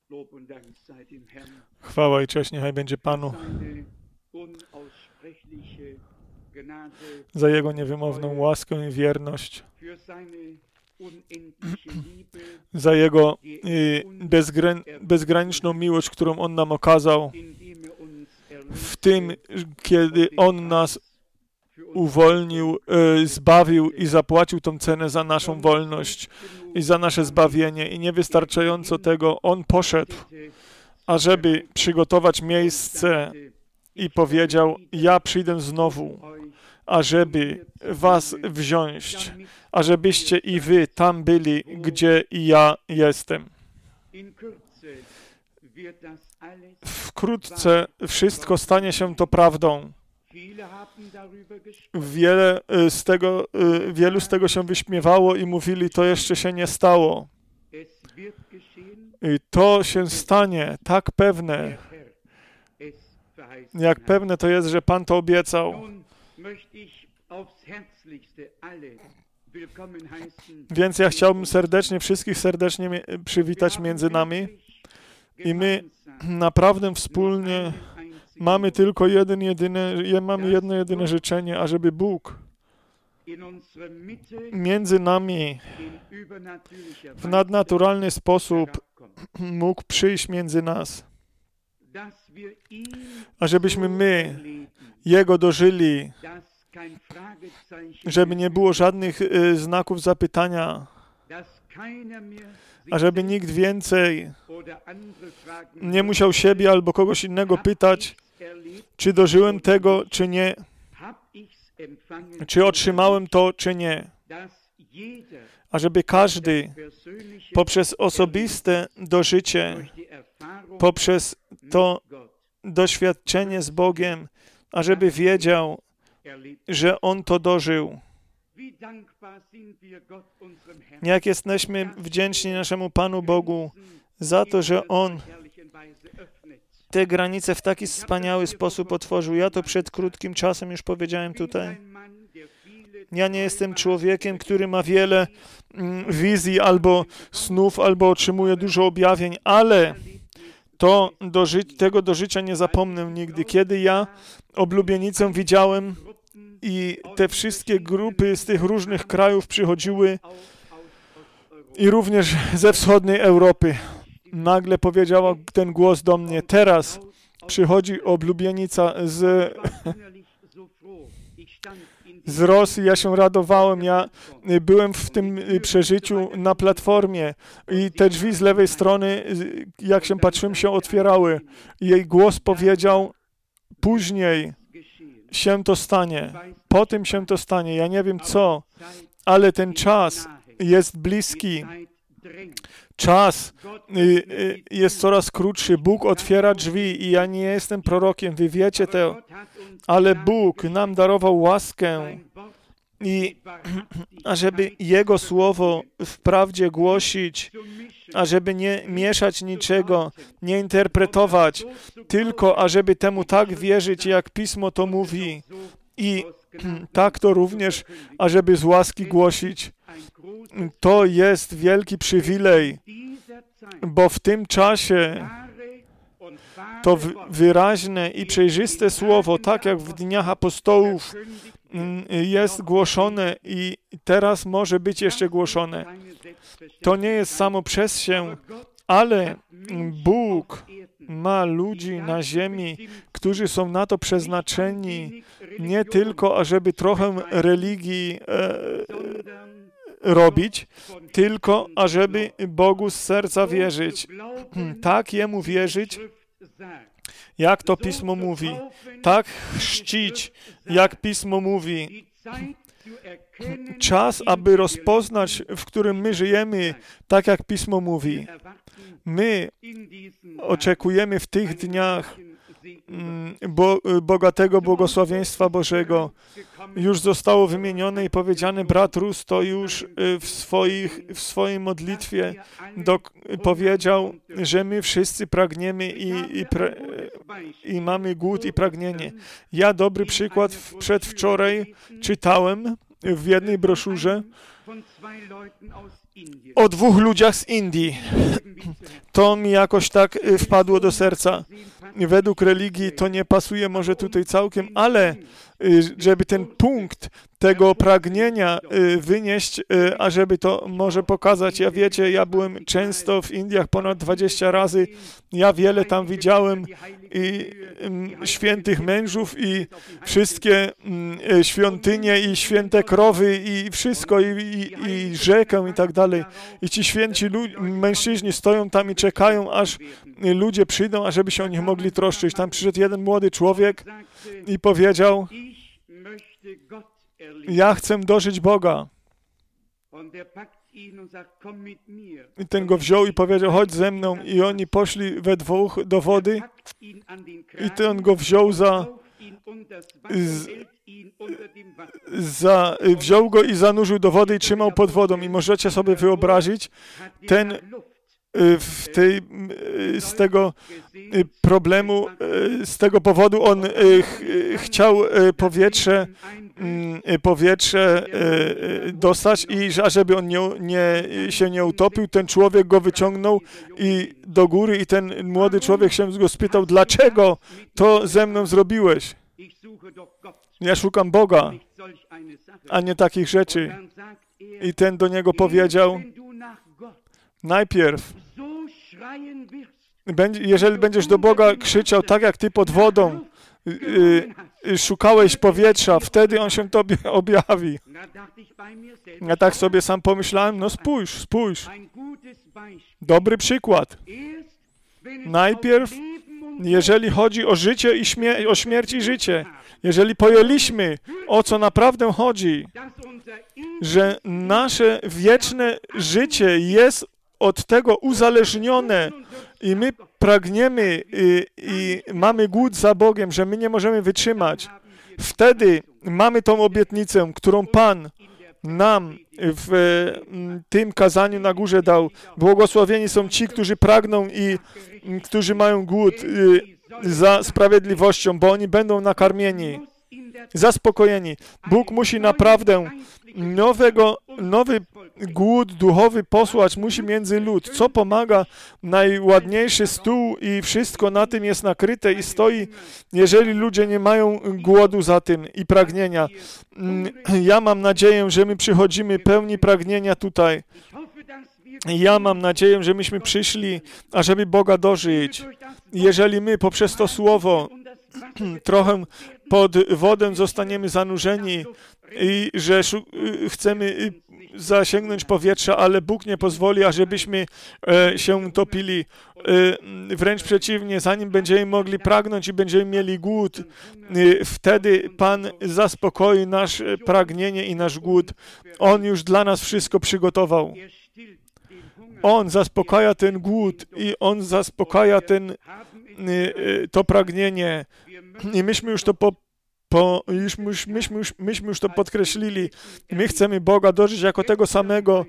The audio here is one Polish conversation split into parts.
Lob und Dank sei dem Herrn Chwała i cześć niechaj będzie Panu seine unaussprechliche Gnade, za Jego niewymowną łaskę i wierność, für seine unendliche Liebe, za Jego bezgraniczną miłość, którą On nam okazał indem uns w tym, kiedy On nas uwolnił, zbawił i zapłacił tą cenę za naszą wolność i za nasze zbawienie. I niewystarczająco tego, On poszedł, ażeby przygotować miejsce i powiedział, ja przyjdę znowu, ażeby was wziąć, ażebyście i wy tam byli, gdzie i ja jestem. Wkrótce wszystko stanie się to prawdą. Wielu z tego się wyśmiewało i mówili, to jeszcze się nie stało. I to się stanie, tak pewne, jak pewne to jest, że Pan to obiecał. Więc ja chciałbym wszystkich serdecznie przywitać między nami i my naprawdę wspólnie mamy tylko jedno jedyne życzenie, ażeby Bóg między nami w nadnaturalny sposób mógł przyjść między nas, ażebyśmy my Jego dożyli, żeby nie było żadnych znaków zapytania, ażeby nikt więcej nie musiał siebie albo kogoś innego pytać, czy dożyłem tego, czy nie, czy otrzymałem to, czy nie. Ażeby każdy poprzez osobiste dożycie, poprzez to doświadczenie z Bogiem, ażeby wiedział, że On to dożył. Jak jesteśmy wdzięczni naszemu Panu Bogu za to, że On te granice w taki wspaniały sposób otworzył. Ja to przed krótkim czasem już powiedziałem tutaj. Ja nie jestem człowiekiem, który ma wiele wizji albo snów, albo otrzymuje dużo objawień, ale tego do życia nie zapomnę nigdy. Kiedy ja oblubienicę widziałem i te wszystkie grupy z tych różnych krajów przychodziły i również ze wschodniej Europy, nagle powiedział ten głos do mnie, teraz przychodzi oblubienica z Rosji, ja się radowałem, ja byłem w tym przeżyciu na platformie i te drzwi z lewej strony, jak się patrzyłem, się otwierały. Jej głos powiedział, później się to stanie, po tym się to stanie, ja nie wiem co, ale ten czas jest bliski. Czas jest coraz krótszy. Bóg otwiera drzwi i ja nie jestem prorokiem, wy wiecie to, ale Bóg nam darował łaskę i ażeby Jego słowo wprawdzie głosić, ażeby nie mieszać niczego, nie interpretować, tylko ażeby temu tak wierzyć, jak Pismo to mówi i tak to również, ażeby z łaski głosić. To jest wielki przywilej, bo w tym czasie to wyraźne i przejrzyste słowo, tak jak w dniach apostołów, jest głoszone i teraz może być jeszcze głoszone. To nie jest samo przez się, ale Bóg ma ludzi na ziemi, którzy są na to przeznaczeni, nie tylko ażeby trochę religii robić, tylko ażeby Bogu z serca wierzyć. Tak Jemu wierzyć, jak to Pismo mówi. Tak chrzcić, jak Pismo mówi. Czas, aby rozpoznać, w którym my żyjemy, tak jak Pismo mówi. My oczekujemy w tych dniach bogatego błogosławieństwa Bożego. Już zostało wymienione i powiedziane, brat Rus to już w swojej modlitwie powiedział, że my wszyscy pragniemy i mamy głód i pragnienie. Ja dobry przykład przedwczoraj czytałem w jednej broszurze, o 2 ludziach z Indii. To mi jakoś tak wpadło do serca. Według religii to nie pasuje może tutaj całkiem, ale żeby ten punkt tego pragnienia wynieść, a żeby to może pokazać. Ja wiecie, ja byłem często w Indiach ponad 20 razy. Ja wiele tam widziałem i świętych mężów i wszystkie świątynie i święte krowy i wszystko i rzekę i tak dalej. I ci święci mężczyźni stoją tam i czekają, aż ludzie przyjdą, ażeby się o nich mogli troszczyć. Tam przyszedł jeden młody człowiek i powiedział: ja chcę dożyć Boga. I ten go wziął i powiedział: chodź ze mną. I oni poszli we 2 do wody i ten go wziął wziął go i zanurzył do wody i trzymał pod wodą. I możecie sobie wyobrazić, ten z tego problemu, z tego powodu on chciał powietrze dostać i ażeby on się nie utopił, ten człowiek go wyciągnął do góry i ten młody człowiek się go spytał: dlaczego to ze mną zrobiłeś? Ja szukam Boga, a nie takich rzeczy. I ten do niego powiedział: najpierw, jeżeli będziesz do Boga krzyczał tak jak ty pod wodą, szukałeś powietrza, wtedy on się tobie objawi. Ja tak sobie sam pomyślałem: no spójrz. Dobry przykład. Najpierw, jeżeli chodzi o życie i o śmierć i życie, jeżeli pojęliśmy, o co naprawdę chodzi, że nasze wieczne życie jest od tego uzależnione i my pragniemy i mamy głód za Bogiem, że my nie możemy wytrzymać, wtedy mamy tą obietnicę, którą Pan nam w tym kazaniu na górze dał. Błogosławieni są ci, którzy pragną i którzy mają głód za sprawiedliwością, bo oni będą nakarmieni, zaspokojeni. Bóg musi naprawdę nowy głód duchowy posłać musi między lud, co pomaga. Najładniejszy stół i wszystko na tym jest nakryte i stoi, jeżeli ludzie nie mają głodu za tym i pragnienia. Ja mam nadzieję, że my przychodzimy pełni pragnienia tutaj. Ja mam nadzieję, że myśmy przyszli, ażeby Boga dożyć. Jeżeli my poprzez to słowo trochę pod wodę zostaniemy zanurzeni i że chcemy zasięgnąć powietrza, ale Bóg nie pozwoli, ażebyśmy się utopili. Wręcz przeciwnie, zanim będziemy mogli pragnąć i będziemy mieli głód, wtedy Pan zaspokoi nasze pragnienie i nasz głód. On już dla nas wszystko przygotował. On zaspokaja ten głód i On zaspokaja to pragnienie. I myśmy już to myśmy już to podkreślili. My chcemy Boga dożyć jako tego samego,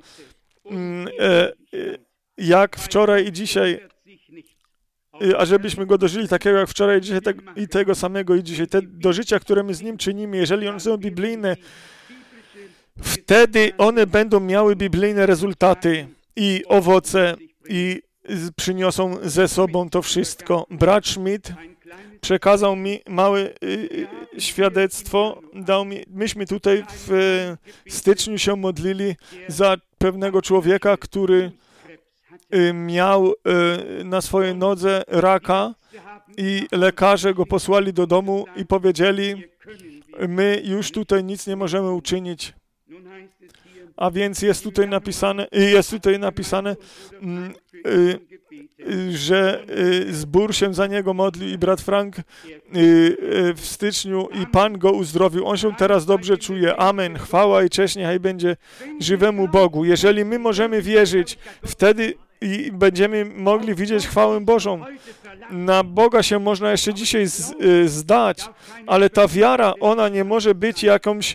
jak wczoraj i dzisiaj, ażebyśmy Go dożyli takiego jak wczoraj i dzisiaj i tego samego i dzisiaj. Te dożycia, które my z Nim czynimy, jeżeli one są biblijne, wtedy one będą miały biblijne rezultaty i owoce i przyniosą ze sobą to wszystko. Brat Schmidt przekazał mi małe świadectwo, myśmy tutaj w styczniu się modlili za pewnego człowieka, który miał na swojej nodze raka i lekarze go posłali do domu i powiedzieli: my już tutaj nic nie możemy uczynić. A więc jest tutaj napisane, że zbór się za niego modlił i brat Frank w styczniu i Pan go uzdrowił. On się teraz dobrze czuje. Amen. Chwała i cześć niechaj będzie żywemu Bogu. Jeżeli my możemy wierzyć, wtedy i będziemy mogli widzieć chwałę Bożą. Na Boga się można jeszcze dzisiaj zdać, ale ta wiara, ona nie może być jakąś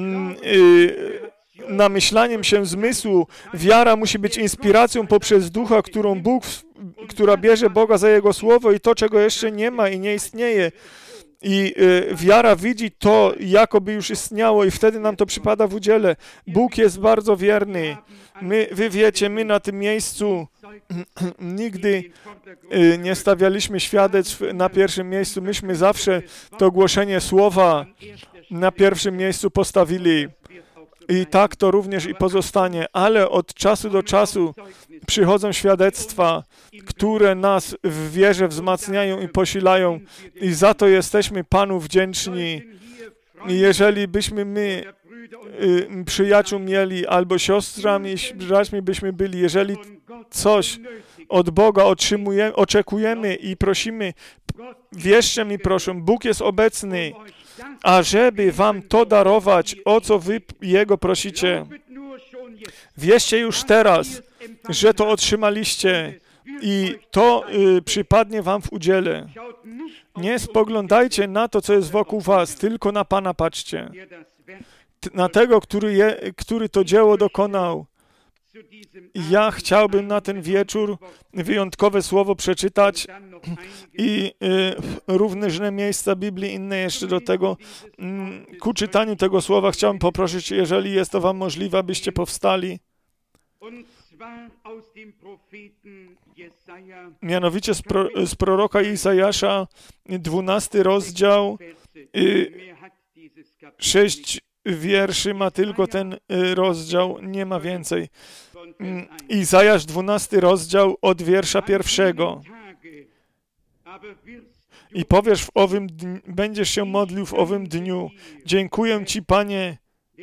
namyślaniem się zmysłu. Wiara musi być inspiracją poprzez Ducha, która bierze Boga za Jego Słowo i to, czego jeszcze nie ma i nie istnieje. I wiara widzi to, jakoby już istniało i wtedy nam to przypada w udziale. Bóg jest bardzo wierny. Wy wiecie, my na tym miejscu nigdy nie stawialiśmy świadectw na pierwszym miejscu. Myśmy zawsze to głoszenie słowa na pierwszym miejscu postawili. I tak to również i pozostanie. Ale od czasu do czasu przychodzą świadectwa, które nas w wierze wzmacniają i posilają. I za to jesteśmy Panu wdzięczni. I jeżeli byśmy my przyjaciół mieli, albo siostrami, braćmi byśmy byli, jeżeli coś od Boga oczekujemy i prosimy, wierzcie mi proszę, Bóg jest obecny, ażeby wam to darować, o co wy Jego prosicie. Wierzcie już teraz, że to otrzymaliście i to przypadnie wam w udziale. Nie spoglądajcie na to, co jest wokół was, tylko na Pana patrzcie. Na tego, który to dzieło dokonał. Ja chciałbym na ten wieczór wyjątkowe słowo przeczytać i różne miejsca Biblii, inne jeszcze do tego. Ku czytaniu tego słowa chciałbym poprosić, jeżeli jest to wam możliwe, abyście powstali. Mianowicie z proroka Izajasza, 12 rozdział, 6 wierszy ma tylko ten rozdział, nie ma więcej. Izajasz 12 rozdział od wiersza 1. I powiesz będziesz się modlił w owym dniu. Dziękuję Ci, Panie,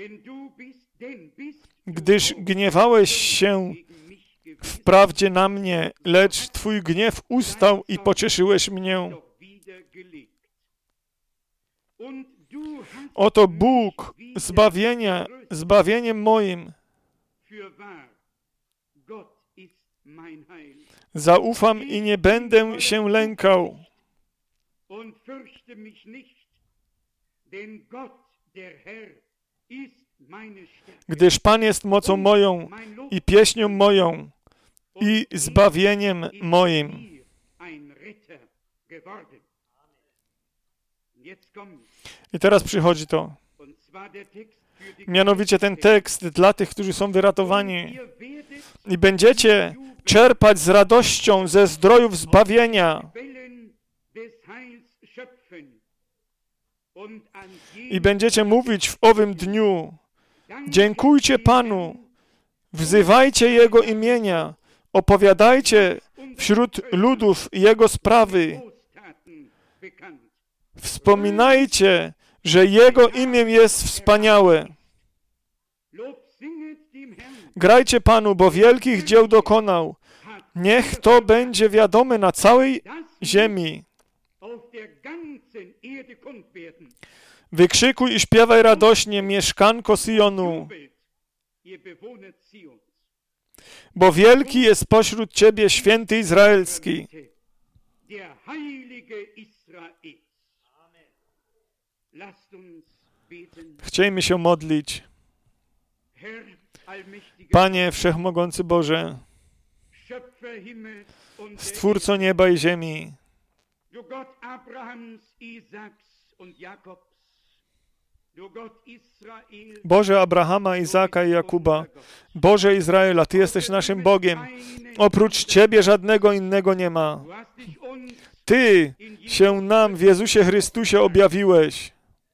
gdyż gniewałeś się wprawdzie na mnie, lecz Twój gniew ustał i pocieszyłeś mnie. Oto Bóg zbawieniem moim. Zaufam i nie będę się lękał. Gdyż Pan jest mocą moją i pieśnią moją i zbawieniem moim. I teraz przychodzi to. Mianowicie ten tekst dla tych, którzy są wyratowani. I będziecie czerpać z radością ze zdrojów zbawienia. I będziecie mówić w owym dniu: dziękujcie Panu, wzywajcie Jego imienia, opowiadajcie wśród ludów Jego sprawy. Wspominajcie, że Jego imię jest wspaniałe. Grajcie Panu, bo wielkich dzieł dokonał. Niech to będzie wiadome na całej ziemi. Wykrzykuj i śpiewaj radośnie, mieszkanko Syjonu, bo wielki jest pośród Ciebie święty Izraelski. Chciejmy się modlić. Panie Wszechmogący Boże, Stwórco nieba i ziemi, Boże Abrahama, Izaka i Jakuba, Boże Izraela, Ty jesteś naszym Bogiem. Oprócz Ciebie żadnego innego nie ma. Ty się nam w Jezusie Chrystusie objawiłeś.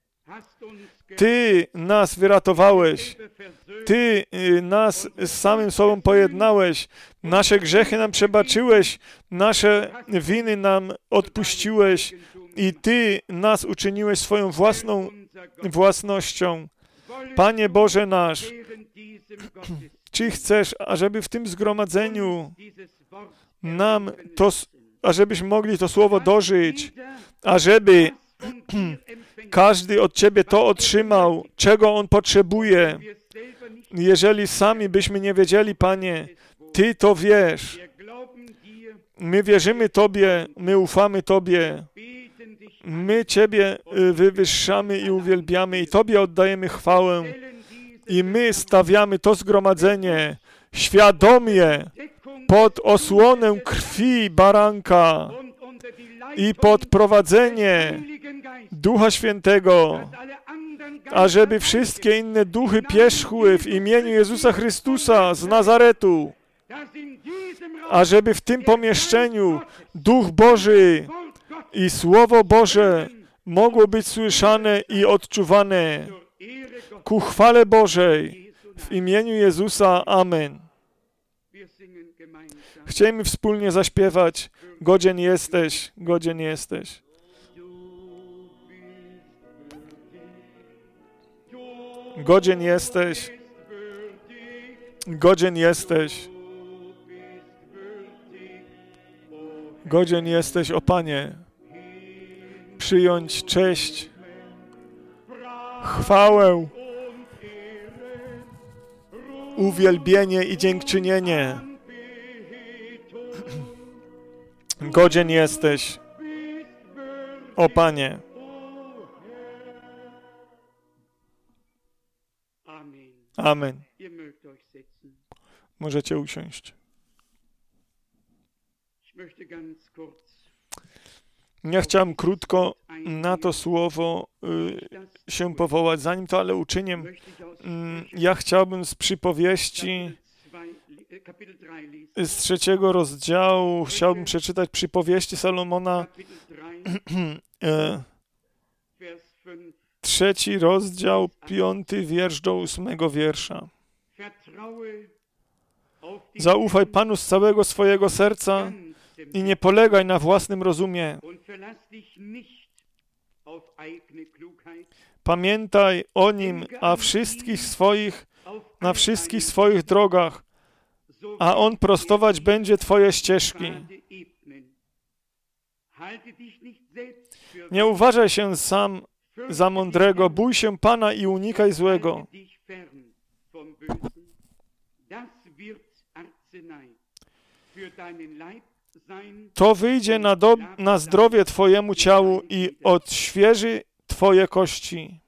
Ty nas wyratowałeś. Ty nas z samym sobą pojednałeś. Nasze grzechy nam przebaczyłeś. Nasze winy nam odpuściłeś. I Ty nas uczyniłeś swoją własnością. Panie Boże nasz, czy chcesz, ażeby w tym zgromadzeniu ażebyśmy mogli to słowo dożyć, ażeby każdy od Ciebie to otrzymał, czego on potrzebuje. Jeżeli sami byśmy nie wiedzieli, Panie, Ty to wiesz. My wierzymy Tobie, my ufamy Tobie. My Ciebie wywyższamy i uwielbiamy i Tobie oddajemy chwałę. I my stawiamy to zgromadzenie świadomie pod osłonę krwi baranka i pod prowadzenie Ducha Świętego, ażeby wszystkie inne duchy pierzchły w imieniu Jezusa Chrystusa z Nazaretu, ażeby w tym pomieszczeniu Duch Boży i Słowo Boże mogło być słyszane i odczuwane ku chwale Bożej w imieniu Jezusa. Amen. Chcielibyśmy wspólnie zaśpiewać: godzien jesteś, godzien jesteś. Godzien jesteś, godzien jesteś, godzien jesteś, o Panie, przyjąć cześć, chwałę, uwielbienie i dziękczynienie. Godzien jesteś, o Panie. Amen. Możecie usiąść. Ja chciałem krótko na to słowo się powołać. Zanim to ale uczynię, ja chciałbym z przypowieści z 3 rozdziału, chciałbym przeczytać przypowieści Salomona, 3 rozdział, 5 wiersz do 8 wiersza. Zaufaj Panu z całego swojego serca i nie polegaj na własnym rozumie. Pamiętaj o Nim, na wszystkich swoich drogach, a On prostować będzie Twoje ścieżki. Nie uważaj się sam za mądrego, bój się Pana i unikaj złego. To wyjdzie na zdrowie Twojemu ciału i odświeży Twoje kości.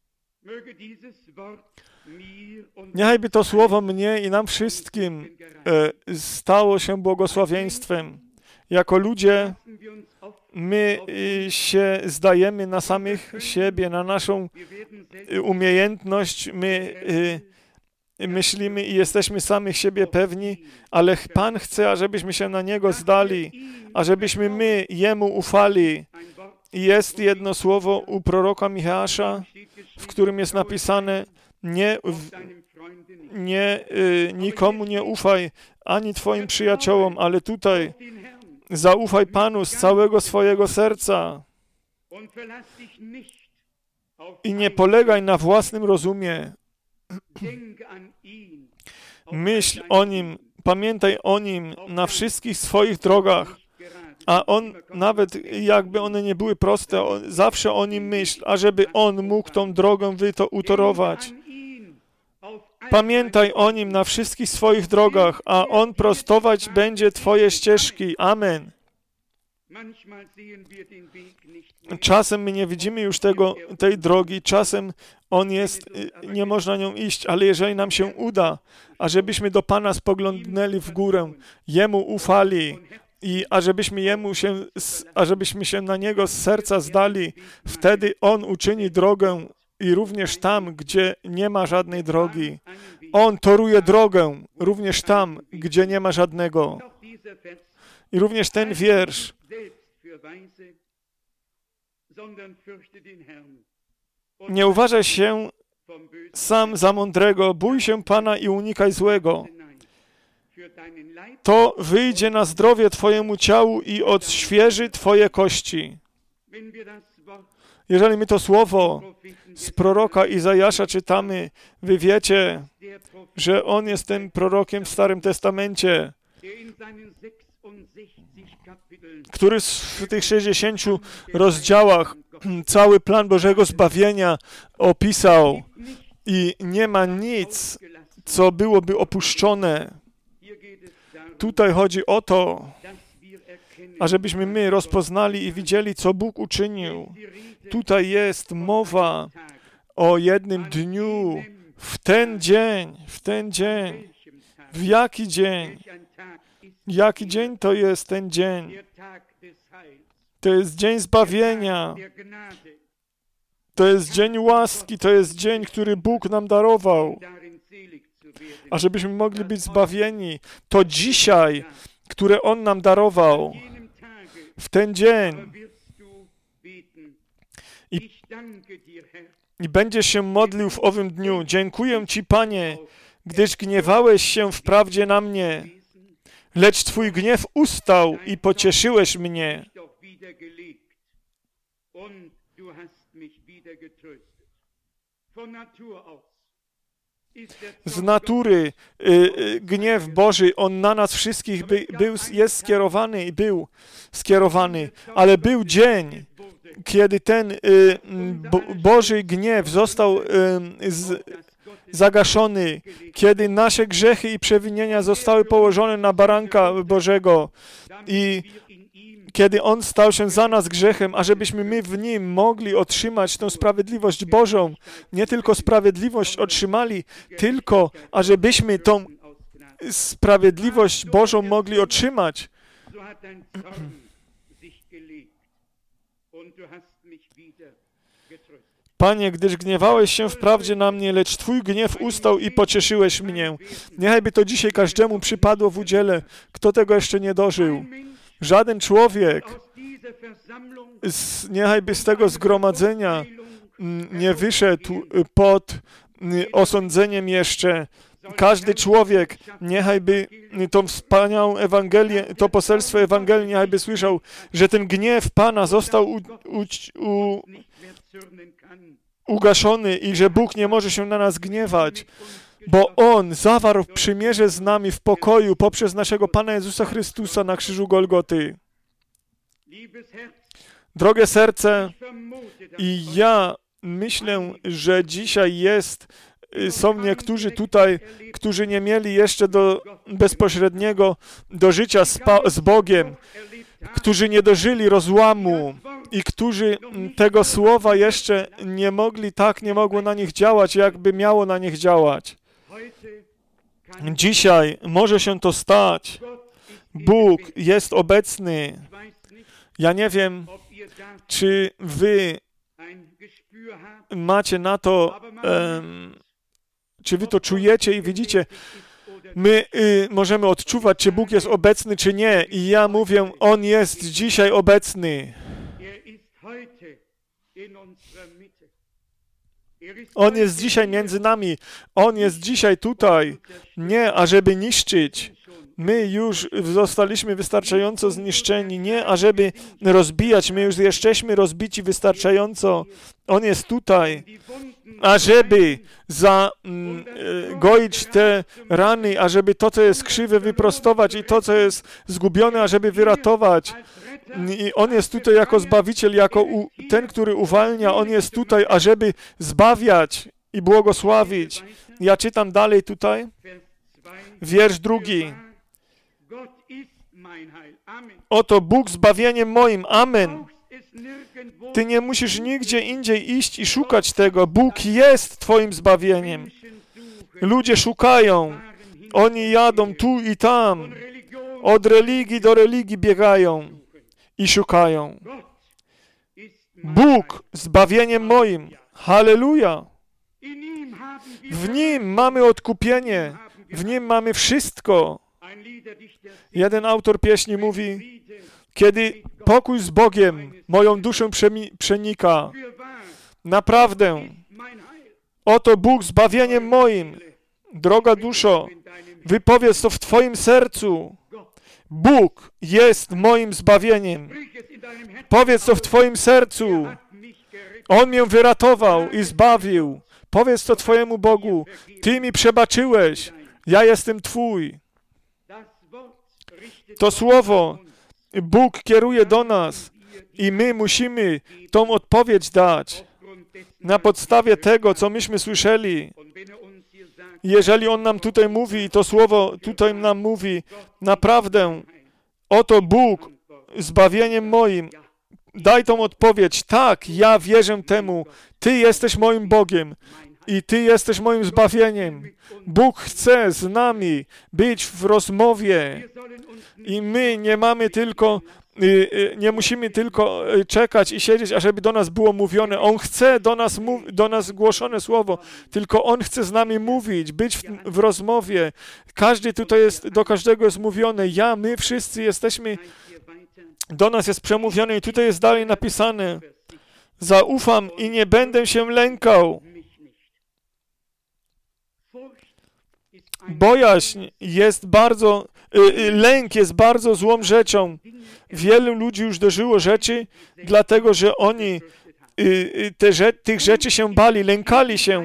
Niechajby to słowo mnie i nam wszystkim stało się błogosławieństwem. Jako ludzie my się zdajemy na samych siebie, na naszą umiejętność, my myślimy i jesteśmy samych siebie pewni, ale Pan chce, ażebyśmy się na Niego zdali, ażebyśmy my Jemu ufali. Jest jedno słowo u proroka Micheasza, w którym jest napisane: nikomu nie ufaj, ani Twoim przyjaciołom, ale tutaj zaufaj Panu z całego swojego serca i nie polegaj na własnym rozumie. Myśl o Nim, pamiętaj o Nim na wszystkich swoich drogach, a On, nawet jakby one nie były proste, zawsze o Nim myśl, ażeby On mógł tą drogę utorować. Pamiętaj o Nim na wszystkich swoich drogach, a On prostować będzie Twoje ścieżki. Amen. Czasem my nie widzimy już tej drogi, czasem on jest, nie można nią iść, ale jeżeli nam się uda, ażebyśmy do Pana spoglądnęli w górę, Jemu ufali i ażebyśmy się na Niego z serca zdali, wtedy On uczyni drogę i również tam, gdzie nie ma żadnej drogi. On toruje drogę również tam, gdzie nie ma żadnego. I również ten wiersz. Nie uważaj się sam za mądrego, bój się Pana i unikaj złego. To wyjdzie na zdrowie Twojemu ciału i odświeży Twoje kości. Jeżeli my to słowo z proroka Izajasza czytamy, wy wiecie, że on jest tym prorokiem w Starym Testamencie, który w tych 60 rozdziałach cały plan Bożego zbawienia opisał i nie ma nic, co byłoby opuszczone. Tutaj chodzi o to, ażebyśmy my rozpoznali i widzieli, co Bóg uczynił. Tutaj jest mowa o jednym dniu, w ten dzień. W jaki dzień? Jaki dzień to jest ten dzień? To jest dzień zbawienia, To jest dzień łaski, to jest dzień, który Bóg nam darował, a żebyśmy mogli być zbawieni. To dzisiaj, które On nam darował, w ten dzień. I będziesz się modlił w owym dniu. Dziękuję Ci, Panie, gdyż gniewałeś się wprawdzie na mnie, lecz Twój gniew ustał i pocieszyłeś mnie. Z natury gniew Boży, On na nas wszystkich jest skierowany i był skierowany, ale był dzień, kiedy ten Boży gniew został zagaszony, kiedy nasze grzechy i przewinienia zostały położone na baranka Bożego i kiedy On stał się za nas grzechem, ażebyśmy my w Nim mogli otrzymać tę sprawiedliwość Bożą. Nie tylko sprawiedliwość otrzymali, tylko ażebyśmy tą sprawiedliwość Bożą mogli otrzymać. Panie, gdyż gniewałeś się wprawdzie na mnie, lecz Twój gniew ustał i pocieszyłeś mnie. Niechaj to dzisiaj każdemu przypadło w udziale, kto tego jeszcze nie dożył. Żaden człowiek, niechaj by z tego zgromadzenia nie wyszedł pod osądzeniem jeszcze. Każdy człowiek, niechaj by tą wspaniałą Ewangelię, to poselstwo Ewangelii, niechaj by słyszał, że ten gniew Pana został ugaszony i że Bóg nie może się na nas gniewać, bo On zawarł przymierze z nami w pokoju poprzez naszego Pana Jezusa Chrystusa na krzyżu Golgoty. Drogie serce, i ja myślę, że dzisiaj są niektórzy tutaj, którzy nie mieli jeszcze bezpośredniego do życia z Bogiem, którzy nie dożyli rozłamu i którzy tego słowa jeszcze nie mogło na nich działać, jakby miało na nich działać. Dzisiaj może się to stać. Bóg jest obecny. Ja nie wiem, czy wy macie na to, czy wy to czujecie i widzicie. My możemy odczuwać, czy Bóg jest obecny, czy nie. I ja mówię, On jest dzisiaj obecny. On jest dzisiaj między nami. On jest dzisiaj tutaj. Nie, ażeby niszczyć. My już zostaliśmy wystarczająco zniszczeni. Nie, ażeby rozbijać. My już jesteśmy rozbici wystarczająco. On jest tutaj, ażeby zagoić te rany, ażeby to, co jest krzywe, wyprostować i to, co jest zgubione, ażeby wyratować. I On jest tutaj jako Zbawiciel, jako ten, który uwalnia. On jest tutaj, ażeby zbawiać i błogosławić. Ja czytam dalej tutaj. Wiersz 2. Oto Bóg zbawieniem moim. Amen. Ty nie musisz nigdzie indziej iść i szukać tego. Bóg jest Twoim zbawieniem. Ludzie szukają. Oni jadą tu i tam. Od religii do religii biegają i szukają. Bóg zbawieniem moim. Halleluja. W Nim mamy odkupienie. W Nim mamy wszystko. Jeden autor pieśni mówi, kiedy pokój z Bogiem moją duszę przenika, naprawdę, oto Bóg zbawieniem moim. Droga duszo, wypowiedz to w Twoim sercu. Bóg jest moim zbawieniem. Powiedz to w Twoim sercu. On mnie wyratował i zbawił. Powiedz to Twojemu Bogu. Ty mi przebaczyłeś. Ja jestem Twój. To słowo Bóg kieruje do nas i my musimy tą odpowiedź dać na podstawie tego, co myśmy słyszeli. Jeżeli On nam tutaj mówi i to słowo tutaj nam mówi, naprawdę, oto Bóg zbawieniem moim, daj tą odpowiedź. Tak, ja wierzę temu. Ty jesteś moim Bogiem. i Ty jesteś moim zbawieniem. Bóg chce z nami być w rozmowie i my nie musimy tylko czekać i siedzieć, ażeby do nas było mówione. On chce do nas głoszone słowo, tylko On chce z nami mówić, być w rozmowie. Każdy tutaj do każdego jest mówione. My wszyscy jesteśmy, do nas jest przemówione i tutaj jest dalej napisane. Zaufam i nie będę się lękał. Bojaźń jest lęk jest bardzo złą rzeczą. Wielu ludzi już dożyło rzeczy, dlatego że oni tych rzeczy się bali, lękali się.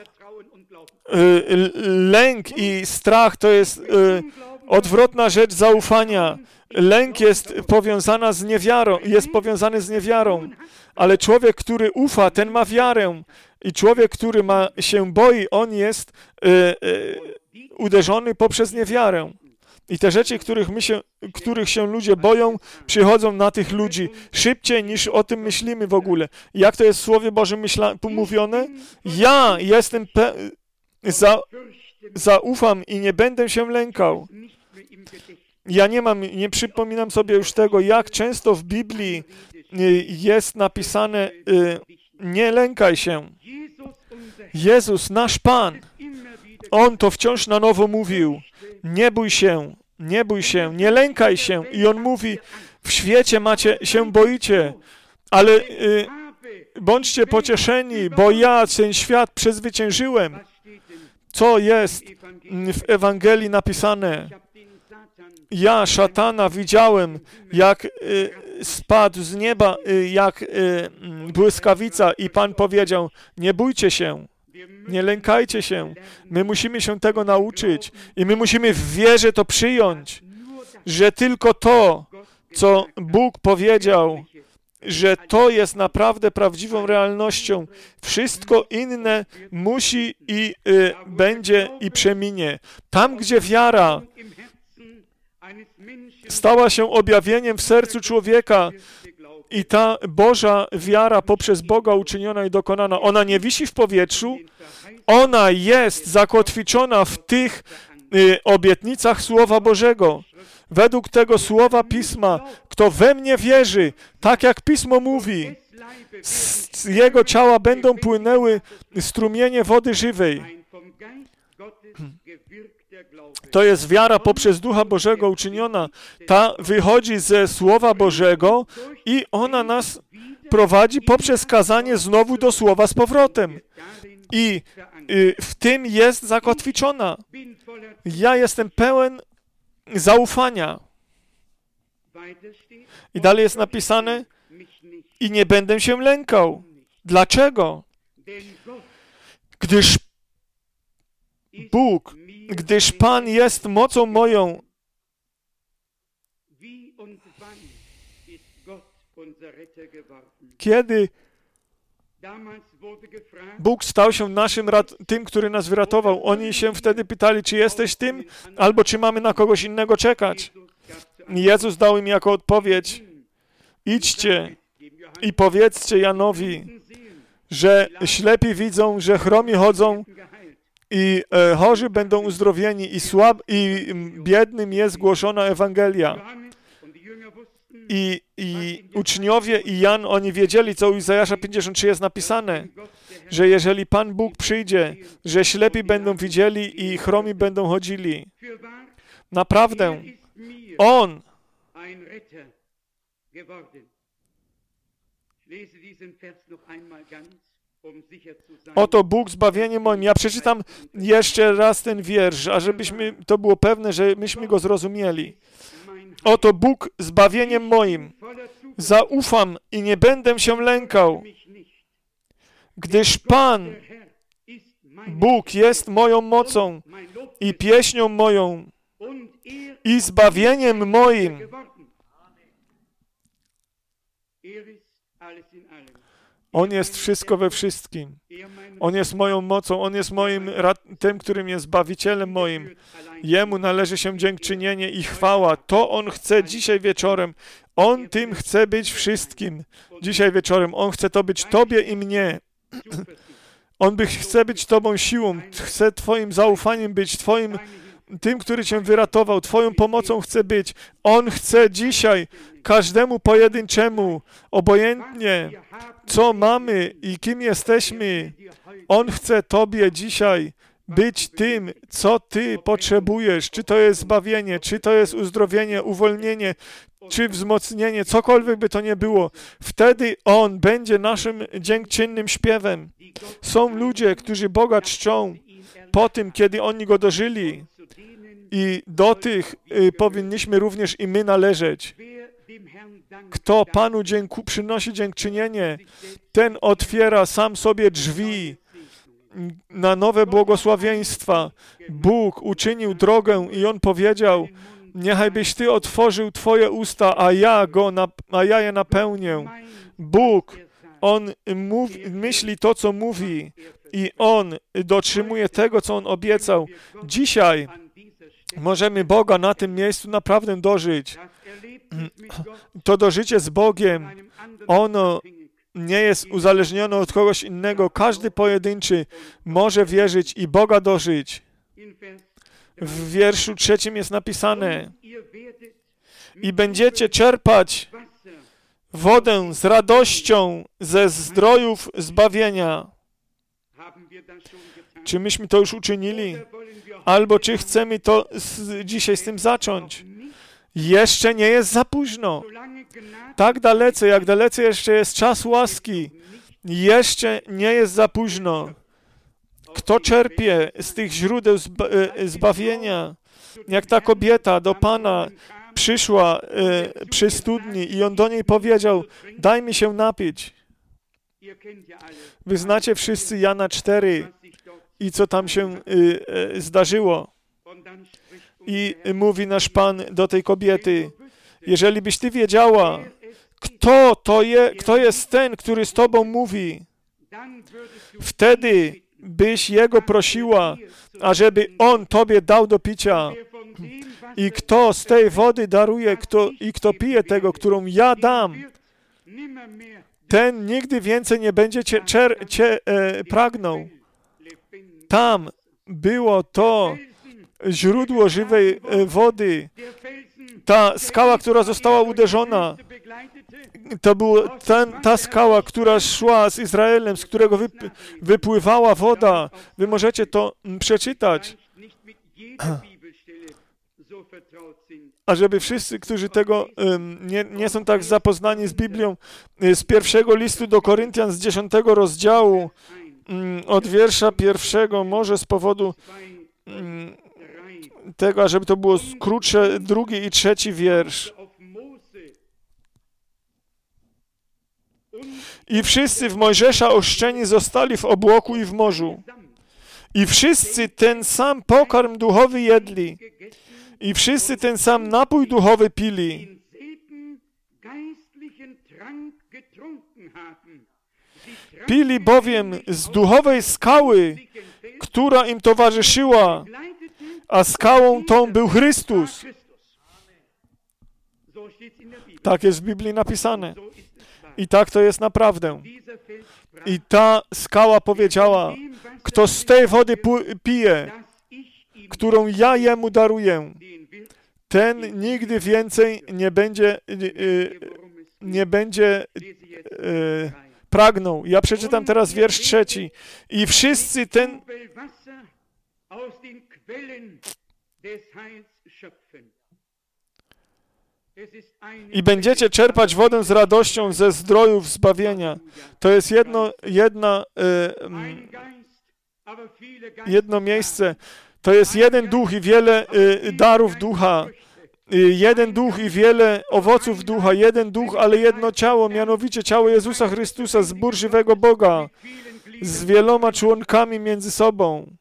Lęk i strach to jest odwrotna rzecz zaufania. Lęk jest powiązany z niewiarą, ale człowiek, który ufa, ten ma wiarę. I człowiek, który się boi, on jest uderzony poprzez niewiarę. I te rzeczy, których się ludzie boją, przychodzą na tych ludzi szybciej, niż o tym myślimy w ogóle. Jak to jest w Słowie Bożym mówione? Ja jestem zaufam i nie będę się lękał. Ja nie przypominam sobie już tego, jak często w Biblii jest napisane nie lękaj się. Jezus, nasz Pan, On to wciąż na nowo mówił. Nie bój się, nie lękaj się. I On mówi, w świecie się boicie, ale bądźcie pocieszeni, bo ja ten świat przezwyciężyłem. Co jest w Ewangelii napisane? Ja szatana widziałem, jak spadł z nieba, jak błyskawica i Pan powiedział, nie bójcie się, nie lękajcie się. My musimy się tego nauczyć i my musimy w wierze to przyjąć, że tylko to, co Bóg powiedział, że to jest naprawdę prawdziwą realnością. Wszystko inne musi i będzie i przeminie. Tam, gdzie wiara stała się objawieniem w sercu człowieka i ta Boża wiara poprzez Boga uczyniona i dokonana, ona nie wisi w powietrzu, ona jest zakotwiczona w tych obietnicach Słowa Bożego. Według tego Słowa Pisma, kto we mnie wierzy, tak jak Pismo mówi, z jego ciała będą płynęły strumienie wody żywej. To jest wiara poprzez Ducha Bożego uczyniona. Ta wychodzi ze Słowa Bożego i ona nas prowadzi poprzez kazanie znowu do Słowa z powrotem. I w tym jest zakotwiczona. Ja jestem pełen zaufania. I dalej jest napisane, i nie będę się lękał. Dlaczego? Gdyż Pan jest mocą moją. Kiedy Bóg stał się tym, który nas wyratował, oni się wtedy pytali, czy jesteś tym, albo czy mamy na kogoś innego czekać. Jezus dał im jako odpowiedź, idźcie i powiedzcie Janowi, że ślepi widzą, że chromi chodzą i chorzy będą uzdrowieni i biednym jest głoszona Ewangelia. I uczniowie i Jan, oni wiedzieli, co u Izajasza 53 jest napisane, że jeżeli Pan Bóg przyjdzie, że ślepi będą widzieli i chromi będą chodzili. Naprawdę, On oto Bóg zbawienie moim. Ja przeczytam jeszcze raz ten wiersz, ażebyśmy to było pewne, że myśmy go zrozumieli. Oto Bóg zbawieniem moim. Zaufam i nie będę się lękał, gdyż Pan, Bóg jest moją mocą i pieśnią moją i zbawieniem moim. On jest wszystko we wszystkim. On jest moją mocą, On jest tym, którym jest Zbawicielem moim. Jemu należy się dziękczynienie i chwała. To On chce dzisiaj wieczorem. On tym chce być wszystkim dzisiaj wieczorem. On chce to być Tobie i mnie. On chce być Tobą siłą, chce Twoim zaufaniem być, tym, który Cię wyratował, Twoją pomocą chce być. On chce dzisiaj każdemu pojedynczemu, obojętnie co mamy i kim jesteśmy, On chce Tobie dzisiaj być tym, co Ty potrzebujesz. Czy to jest zbawienie, czy to jest uzdrowienie, uwolnienie, czy wzmocnienie, cokolwiek by to nie było. Wtedy On będzie naszym dziękczynnym śpiewem. Są ludzie, którzy Boga czczą po tym, kiedy oni Go dożyli. I do tych powinniśmy również i my należeć. Kto Panu przynosi dziękczynienie, ten otwiera sam sobie drzwi na nowe błogosławieństwa. Bóg uczynił drogę i On powiedział, niechaj byś Ty otworzył Twoje usta, a ja je napełnię. Bóg, On myśli to, co mówi i On dotrzymuje tego, co On obiecał. Dzisiaj możemy Boga na tym miejscu naprawdę dożyć. To dożycie z Bogiem, ono nie jest uzależnione od kogoś innego. Każdy pojedynczy może wierzyć i Boga dożyć. W wierszu 3 jest napisane: i będziecie czerpać wodę z radością ze zdrojów zbawienia. Czy myśmy to już uczynili? Albo czy chcemy to dzisiaj z tym zacząć? Jeszcze nie jest za późno. Tak dalece, jak dalece jeszcze jest czas łaski, jeszcze nie jest za późno. Kto czerpie z tych źródeł zbawienia, jak ta kobieta do Pana przyszła przy studni i On do niej powiedział, daj mi się napić. Wy znacie wszyscy Jana 4 i co tam się zdarzyło. I mówi nasz Pan do tej kobiety, jeżeli byś Ty wiedziała, kto jest ten, który z Tobą mówi, wtedy byś Jego prosiła, ażeby On Tobie dał do picia. I kto z tej wody daruje, kto pije tego, którą ja dam, ten nigdy więcej nie będzie cię pragnął. Tam było to źródło żywej wody. Ta skała, która została uderzona, to była ta skała, która szła z Izraelem, z którego wypływała woda. Wy możecie to przeczytać. A żeby wszyscy, którzy tego nie są tak zapoznani z Biblią, z pierwszego listu do Koryntian, z 10 rozdziału, od wiersza 1, może z powodu tego, żeby to było krótsze, 2 i 3 wiersz. I wszyscy w Mojżesza ochrzczeni zostali w obłoku i w morzu. I wszyscy ten sam pokarm duchowy jedli. I wszyscy ten sam napój duchowy pili. Pili bowiem z duchowej skały, która im towarzyszyła, a skałą tą był Chrystus. Tak jest w Biblii napisane. I tak to jest naprawdę. I ta skała powiedziała, kto z tej wody pije, którą ja jemu daruję, ten nigdy więcej nie będzie pragnął. Ja przeczytam teraz wiersz 3. I wszyscy i będziecie czerpać wodę z radością ze zdrojów zbawienia. To jest jedno miejsce. To jest jeden duch i wiele darów ducha. Jeden duch i wiele owoców ducha. Jeden duch, ale jedno ciało, mianowicie ciało Jezusa Chrystusa, zbór żywego Boga, z wieloma członkami między sobą.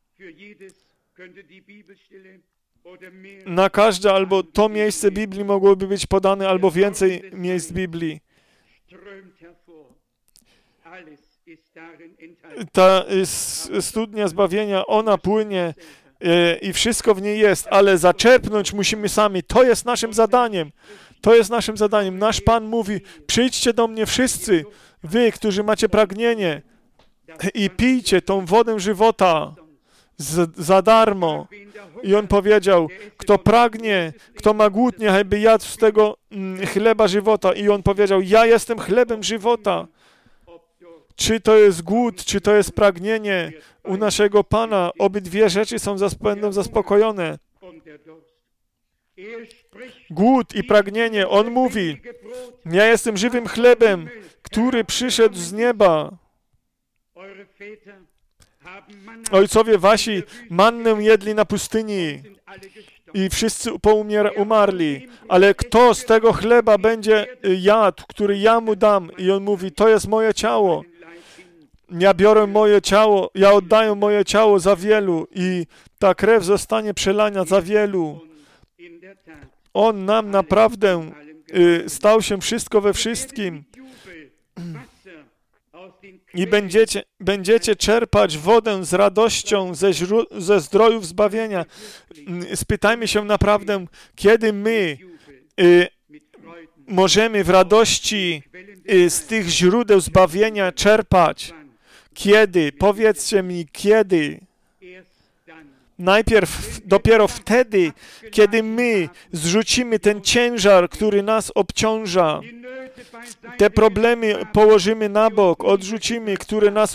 Na każde albo to miejsce Biblii mogłoby być podane, albo więcej miejsc Biblii. Ta studnia zbawienia, ona płynie i wszystko w niej jest, ale zaczerpnąć musimy sami. To jest naszym zadaniem. To jest naszym zadaniem. Nasz Pan mówi, przyjdźcie do mnie wszyscy, wy, którzy macie pragnienie. i pijcie tą wodę żywota za darmo. I on powiedział, kto pragnie, kto ma głód, niechajby jadł z tego chleba żywota. I on powiedział, ja jestem chlebem żywota. Czy to jest głód, czy to jest pragnienie u naszego Pana, obydwie rzeczy będą zaspokojone. Głód i pragnienie. On mówi, ja jestem żywym chlebem, który przyszedł z nieba. Ojcowie wasi mannę jedli na pustyni i wszyscy umarli. Ale kto z tego chleba będzie jadł, który ja mu dam? I on mówi, to jest moje ciało. Ja biorę moje ciało, ja oddaję moje ciało za wielu i ta krew zostanie przelana za wielu. On nam naprawdę stał się wszystko we wszystkim. I będziecie czerpać wodę z radością ze zdrojów zbawienia. Spytajmy się naprawdę, kiedy my możemy w radości z tych źródeł zbawienia czerpać. Kiedy? Powiedzcie mi, kiedy? Najpierw, dopiero wtedy, kiedy my zrzucimy ten ciężar, który nas obciąża. Te problemy położymy na bok, odrzucimy, które nas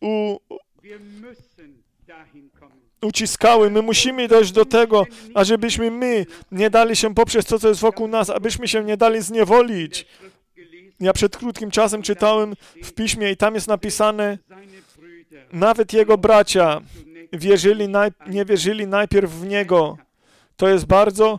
uciskały. My musimy dojść do tego, ażebyśmy my nie dali się poprzez to, co jest wokół nas, abyśmy się nie dali zniewolić. Ja przed krótkim czasem czytałem w Piśmie i tam jest napisane, nawet jego bracia nie wierzyli najpierw w Niego. To jest bardzo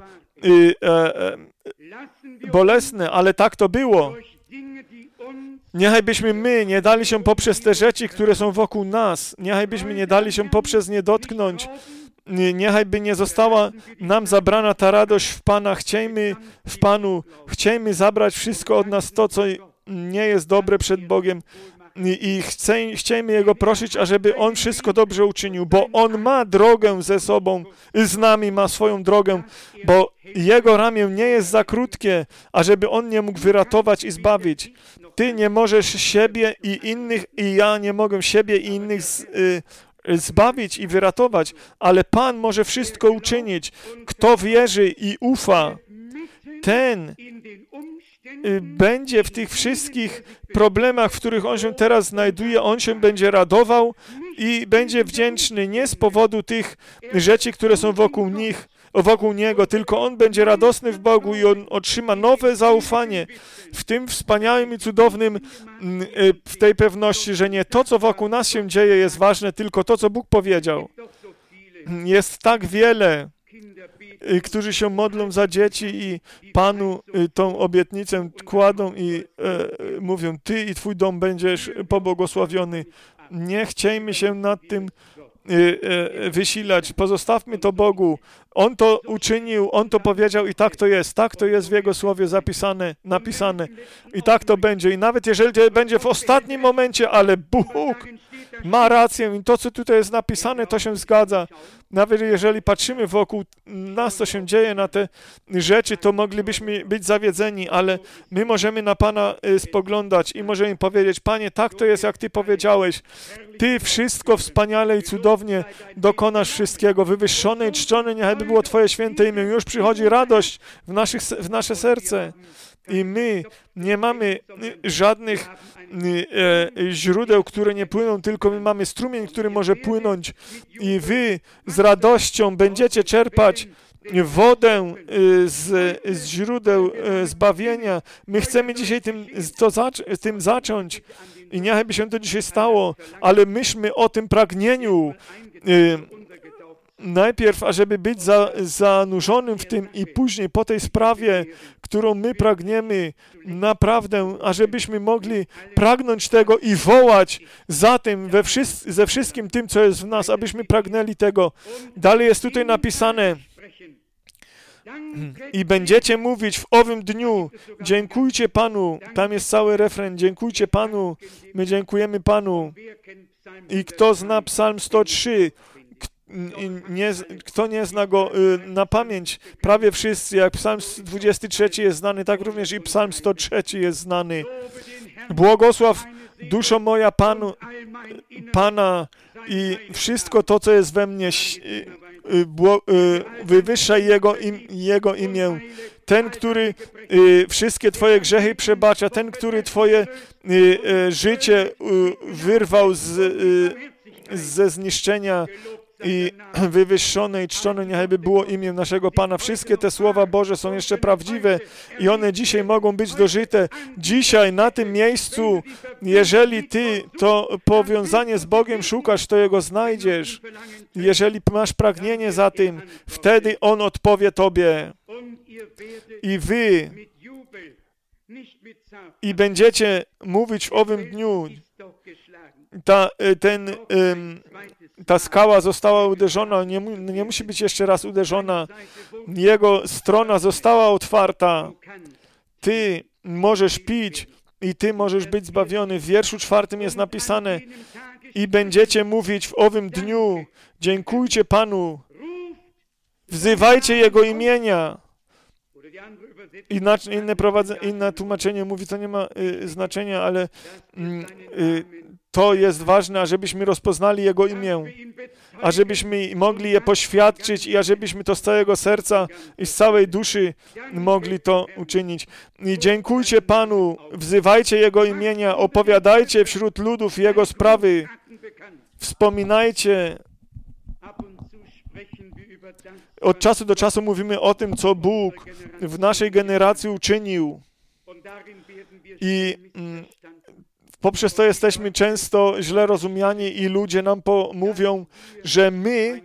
bolesne, ale tak to było. Niechajbyśmy my nie dali się poprzez te rzeczy, które są wokół nas. Niechajbyśmy nie dali się poprzez nie dotknąć. Niechajby nie została nam zabrana ta radość w Pana. Chciejmy w Panu, chciejmy zabrać wszystko od nas to, co nie jest dobre przed Bogiem. I chciejmy Jego prosić, ażeby On wszystko dobrze uczynił, bo On ma drogę ze sobą, z nami ma swoją drogę, bo Jego ramię nie jest za krótkie, ażeby On nie mógł wyratować i zbawić. Ty nie możesz siebie i innych, i ja nie mogę siebie i innych zbawić i wyratować, ale Pan może wszystko uczynić. Kto wierzy i ufa, ten będzie w tych wszystkich problemach, w których on się teraz znajduje, on się będzie radował i będzie wdzięczny nie z powodu tych rzeczy, które są wokół niego, tylko on będzie radosny w Bogu i on otrzyma nowe zaufanie w tym wspaniałym i cudownym, w tej pewności, że nie to, co wokół nas się dzieje, jest ważne, tylko to, co Bóg powiedział. Jest tak wiele, którzy się modlą za dzieci i Panu tą obietnicę kładą i mówią, Ty i Twój dom będziesz pobłogosławiony. Nie chciejmy się nad tym wysilać. Pozostawmy to Bogu. On to uczynił, On to powiedział i tak to jest. Tak to jest w Jego słowie napisane. I tak to będzie. I nawet jeżeli to będzie w ostatnim momencie, ale Bóg ma rację i to, co tutaj jest napisane, to się zgadza. Nawet jeżeli patrzymy wokół nas, co się dzieje na te rzeczy, to moglibyśmy być zawiedzeni, ale my możemy na Pana spoglądać i możemy powiedzieć, Panie, tak to jest, jak Ty powiedziałeś. Ty wszystko wspaniale i cudownie dokonasz wszystkiego. Wywyższone i czczone, niechaj było Twoje święte imię. Już przychodzi radość w nasze serce. I my nie mamy żadnych źródeł, które nie płyną, tylko my mamy strumień, który może płynąć i wy z radością będziecie czerpać wodę z źródeł zbawienia. My chcemy dzisiaj tym zacząć i niechaj by się to dzisiaj stało, ale myślmy o tym pragnieniu najpierw, ażeby być zanurzonym w tym i później po tej sprawie, którą my pragniemy, naprawdę, ażebyśmy mogli pragnąć tego i wołać za tym, ze wszystkim tym, co jest w nas, abyśmy pragnęli tego. Dalej jest tutaj napisane i będziecie mówić w owym dniu, dziękujcie Panu, tam jest cały refren, dziękujcie Panu, my dziękujemy Panu. I kto zna Psalm 103, kto nie zna go na pamięć, prawie wszyscy, jak Psalm 23 jest znany, tak również i Psalm 103 jest znany. Błogosław Duszo moja Pana i wszystko to, co jest we mnie, wywyższaj Jego imię. Ten, który wszystkie Twoje grzechy przebacza, ten, który Twoje życie wyrwał ze zniszczenia i wywyższone i czczone niechby było imię naszego Pana. Wszystkie te słowa Boże są jeszcze prawdziwe i one dzisiaj mogą być dożyte. Dzisiaj na tym miejscu, jeżeli Ty to powiązanie z Bogiem szukasz, to Jego znajdziesz. Jeżeli masz pragnienie za tym, wtedy On odpowie Tobie. I Wy będziecie mówić w owym dniu. Ta skała została uderzona, nie musi być jeszcze raz uderzona. Jego strona została otwarta. Ty możesz pić i Ty możesz być zbawiony. W wierszu 4 jest napisane: i będziecie mówić w owym dniu, dziękujcie Panu, wzywajcie Jego imienia. Inne tłumaczenie mówi, to nie ma znaczenia, ale to jest ważne, ażebyśmy rozpoznali Jego imię, ażebyśmy mogli je poświadczyć i ażebyśmy to z całego serca i z całej duszy mogli to uczynić. I dziękujcie Panu, wzywajcie Jego imienia, opowiadajcie wśród ludów Jego sprawy, wspominajcie. Od czasu do czasu mówimy o tym, co Bóg w naszej generacji uczynił. I poprzez to jesteśmy często źle rozumiani i ludzie nam mówią, że my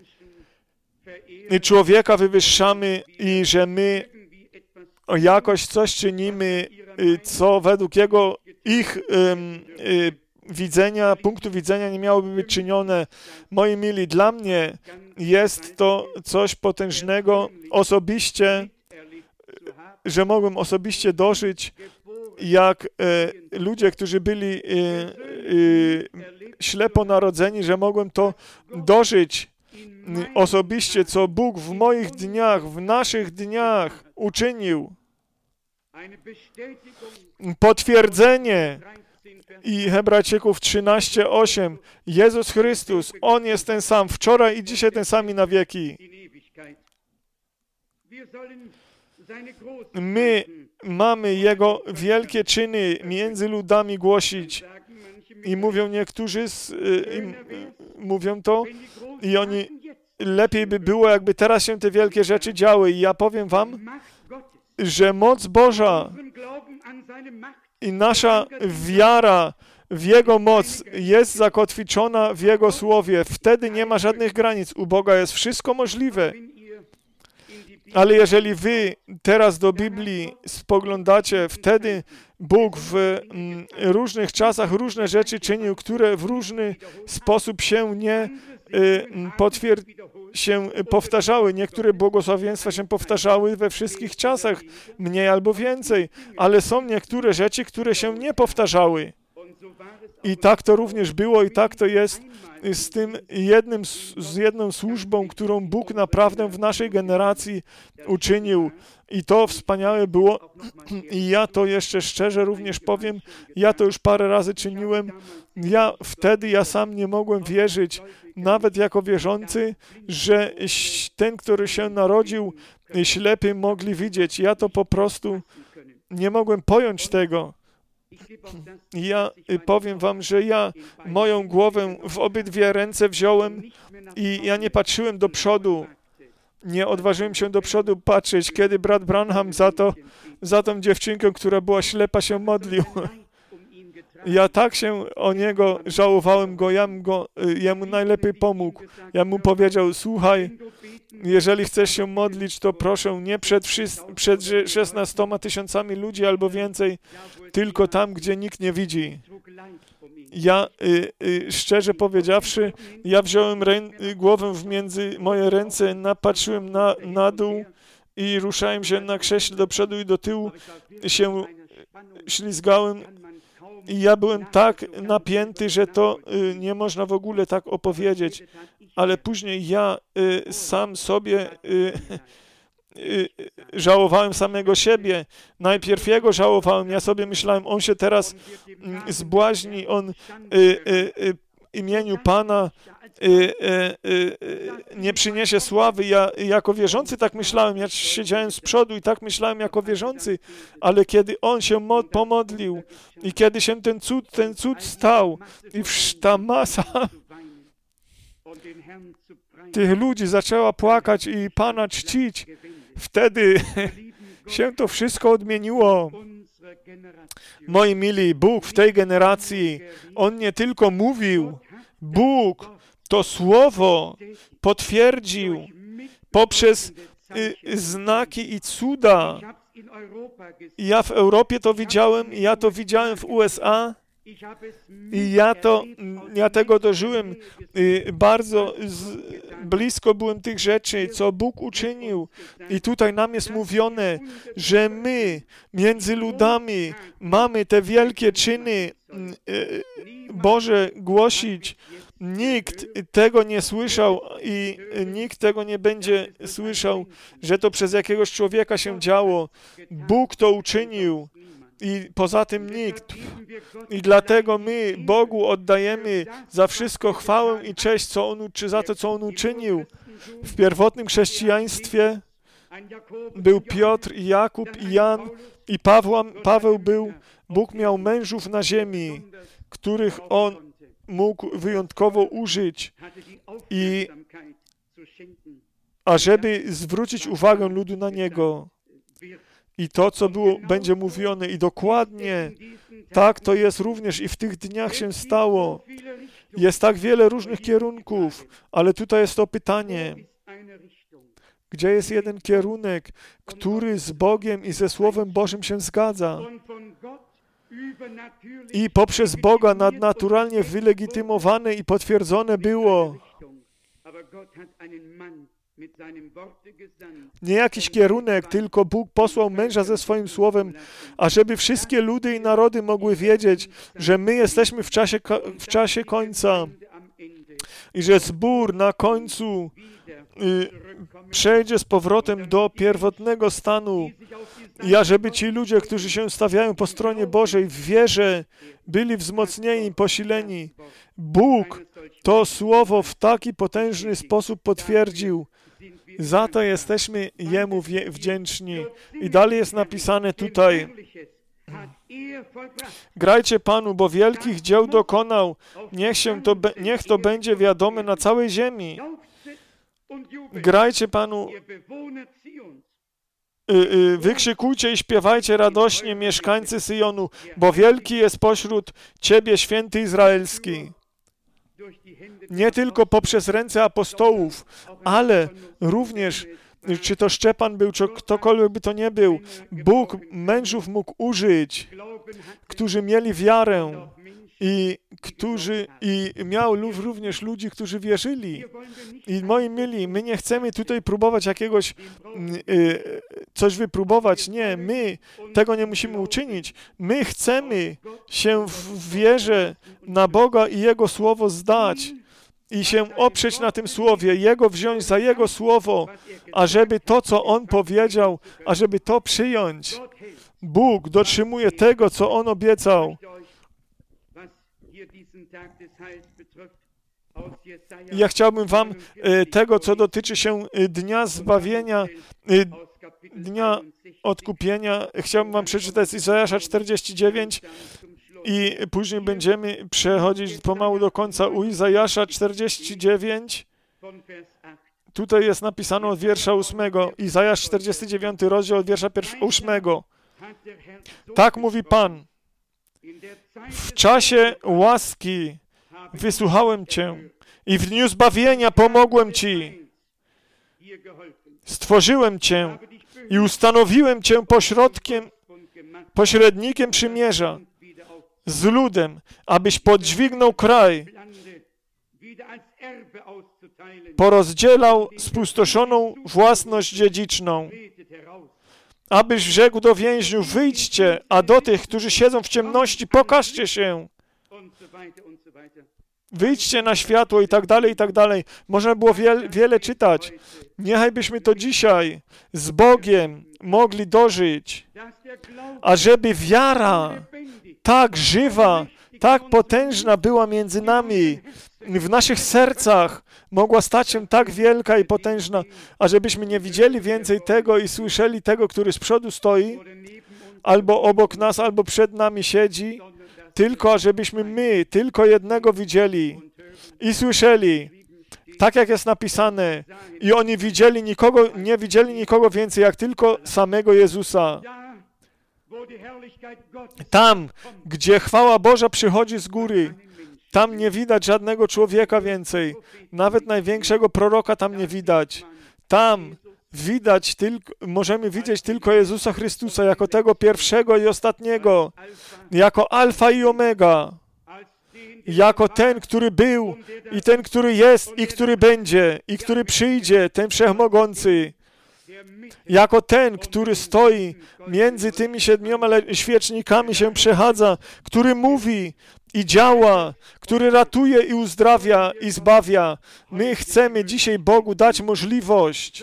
człowieka wywyższamy i że my jakoś coś czynimy, co według ich widzenia, punktu widzenia nie miałoby być czynione. Moi mili, dla mnie jest to coś potężnego osobiście, że mogłem osobiście dożyć, jak ludzie, którzy byli ślepo narodzeni, że mogłem to dożyć osobiście, co Bóg w moich dniach, w naszych dniach uczynił. Potwierdzenie. I Hebrajczyków 13:8. Jezus Chrystus, On jest ten sam wczoraj i dzisiaj ten sam i na wieki. My mamy Jego wielkie czyny między ludami głosić. I mówią niektórzy, mówią to i oni, lepiej by było, jakby teraz się te wielkie rzeczy działy. I ja powiem wam, że moc Boża i nasza wiara w Jego moc jest zakotwiczona w Jego Słowie. Wtedy nie ma żadnych granic. U Boga jest wszystko możliwe. Ale jeżeli wy teraz do Biblii spoglądacie, wtedy Bóg w różnych czasach różne rzeczy czynił, które w różny sposób się powtarzały. Niektóre błogosławieństwa się powtarzały we wszystkich czasach, mniej albo więcej, ale są niektóre rzeczy, które się nie powtarzały. I tak to również było i tak to jest z jedną służbą, którą Bóg naprawdę w naszej generacji uczynił. I to wspaniałe było. I ja to jeszcze szczerze również powiem, ja to już parę razy czyniłem. Ja sam nie mogłem wierzyć, nawet jako wierzący, że ten, który się narodził, ślepy mogli widzieć. Ja to po prostu nie mogłem pojąć tego. Ja powiem wam, że ja moją głowę w obydwie ręce wziąłem i ja nie patrzyłem do przodu. Nie odważyłem się do przodu patrzeć, kiedy brat Branham za tą dziewczynkę, która była ślepa, się modlił. Ja tak się o niego żałowałem jemu najlepiej pomógł. Ja mu powiedział, słuchaj, jeżeli chcesz się modlić, to proszę nie przed 16 000 ludzi albo więcej, tylko tam, gdzie nikt nie widzi. Ja, szczerze powiedziawszy, ja wziąłem głowę między moje ręce, patrzyłem na dół i ruszałem się na krześle do przodu i do tyłu, się ślizgałem. I ja byłem tak napięty, że to nie można w ogóle tak opowiedzieć. Ale później ja sam sobie żałowałem samego siebie. Najpierw jego żałowałem. Ja sobie myślałem, on się teraz zbłaźni, on imieniu Pana nie przyniesie sławy. Ja jako wierzący tak myślałem, ja siedziałem z przodu i tak myślałem jako wierzący, ale kiedy on się pomodlił i kiedy się ten cud stał i ta masa tych ludzi zaczęła płakać i Pana czcić, wtedy się to wszystko odmieniło. Moi mili, Bóg w tej generacji, On nie tylko mówił, Bóg to słowo potwierdził poprzez znaki i cuda. Ja w Europie to widziałem, ja to widziałem w USA i ja tego dożyłem. Bardzo blisko byłem tych rzeczy, co Bóg uczynił. I tutaj nam jest mówione, że my między ludami mamy te wielkie czyny Boże głosić. Nikt tego nie słyszał i nikt tego nie będzie słyszał, że to przez jakiegoś człowieka się działo. Bóg to uczynił i poza tym nikt. I dlatego my Bogu oddajemy za wszystko chwałę i cześć, za to, co On uczynił. W pierwotnym chrześcijaństwie był Piotr i Jakub i Jan i Paweł był. Bóg miał mężów na ziemi, których On mógł wyjątkowo użyć ażeby zwrócić uwagę ludu na Niego. I to, co będzie mówione i dokładnie tak to jest również i w tych dniach się stało. Jest tak wiele różnych kierunków, ale tutaj jest to pytanie, gdzie jest jeden kierunek, który z Bogiem i ze Słowem Bożym się zgadza. I poprzez Boga nadnaturalnie wylegitymowane i potwierdzone było. Nie jakiś kierunek, tylko Bóg posłał męża ze swoim słowem, ażeby wszystkie ludy i narody mogły wiedzieć, że my jesteśmy w czasie końca i że zbór na końcu przejdzie z powrotem do pierwotnego stanu i ażeby ci ludzie, którzy się stawiają po stronie Bożej w wierze, byli wzmocnieni i posileni. Bóg to słowo w taki potężny sposób potwierdził. Za to jesteśmy Jemu wdzięczni. I dalej jest napisane tutaj: grajcie Panu, bo wielkich dzieł dokonał. Niech to będzie wiadome na całej ziemi. Grajcie Panu, wykrzykujcie i śpiewajcie radośnie, mieszkańcy Syjonu, bo wielki jest pośród Ciebie święty Izraelski. Nie tylko poprzez ręce apostołów, ale również, czy to Szczepan był, czy ktokolwiek by to nie był, Bóg mężów mógł użyć, którzy mieli wiarę i miał również ludzi, którzy wierzyli. I moi mili, my nie chcemy tutaj próbować jakiegoś coś wypróbować. Nie, my tego nie musimy uczynić. My chcemy się w wierze na Boga i Jego Słowo zdać i się oprzeć na tym Słowie, Jego wziąć za Jego Słowo, ażeby to, co On powiedział, ażeby to przyjąć. Bóg dotrzymuje tego, co On obiecał. Ja chciałbym wam tego, co dotyczy się dnia zbawienia, dnia odkupienia, chciałbym wam przeczytać z Izajasza 49 i później będziemy przechodzić pomału do końca. U Izajasza 49, tutaj jest napisane od wiersza 8, Izajasz 49, rozdział od wiersza 8. Tak mówi Pan: w czasie łaski wysłuchałem Cię i w dniu zbawienia pomogłem Ci. Stworzyłem Cię i ustanowiłem Cię pośrednikiem przymierza z ludem, abyś podźwignął kraj, porozdzielał spustoszoną własność dziedziczną, abyś rzekł do więźniów: wyjdźcie, a do tych, którzy siedzą w ciemności, pokażcie się. wyjdźcie na światło i tak dalej, i tak dalej. Można było wiele czytać. Niechaj byśmy to dzisiaj z Bogiem mogli dożyć, ażeby wiara tak żywa, tak potężna była między nami, w naszych sercach mogła stać się tak wielka i potężna, ażebyśmy nie widzieli więcej tego i słyszeli tego, który z przodu stoi, albo obok nas, albo przed nami siedzi, tylko ażebyśmy my tylko jednego widzieli i słyszeli, tak jak jest napisane. I oni nie widzieli nikogo więcej, jak tylko samego Jezusa. Tam, gdzie chwała Boża przychodzi z góry, tam nie widać żadnego człowieka więcej. Nawet największego proroka tam nie widać. Tam możemy widzieć tylko Jezusa Chrystusa jako tego pierwszego i ostatniego, jako Alfa i Omega, jako ten, który był i ten, który jest i który będzie i który przyjdzie, ten Wszechmogący, jako ten, który stoi między tymi 7 świecznikami, się przechadza, który mówi i działa, który ratuje i uzdrawia i zbawia. My chcemy dzisiaj Bogu dać możliwość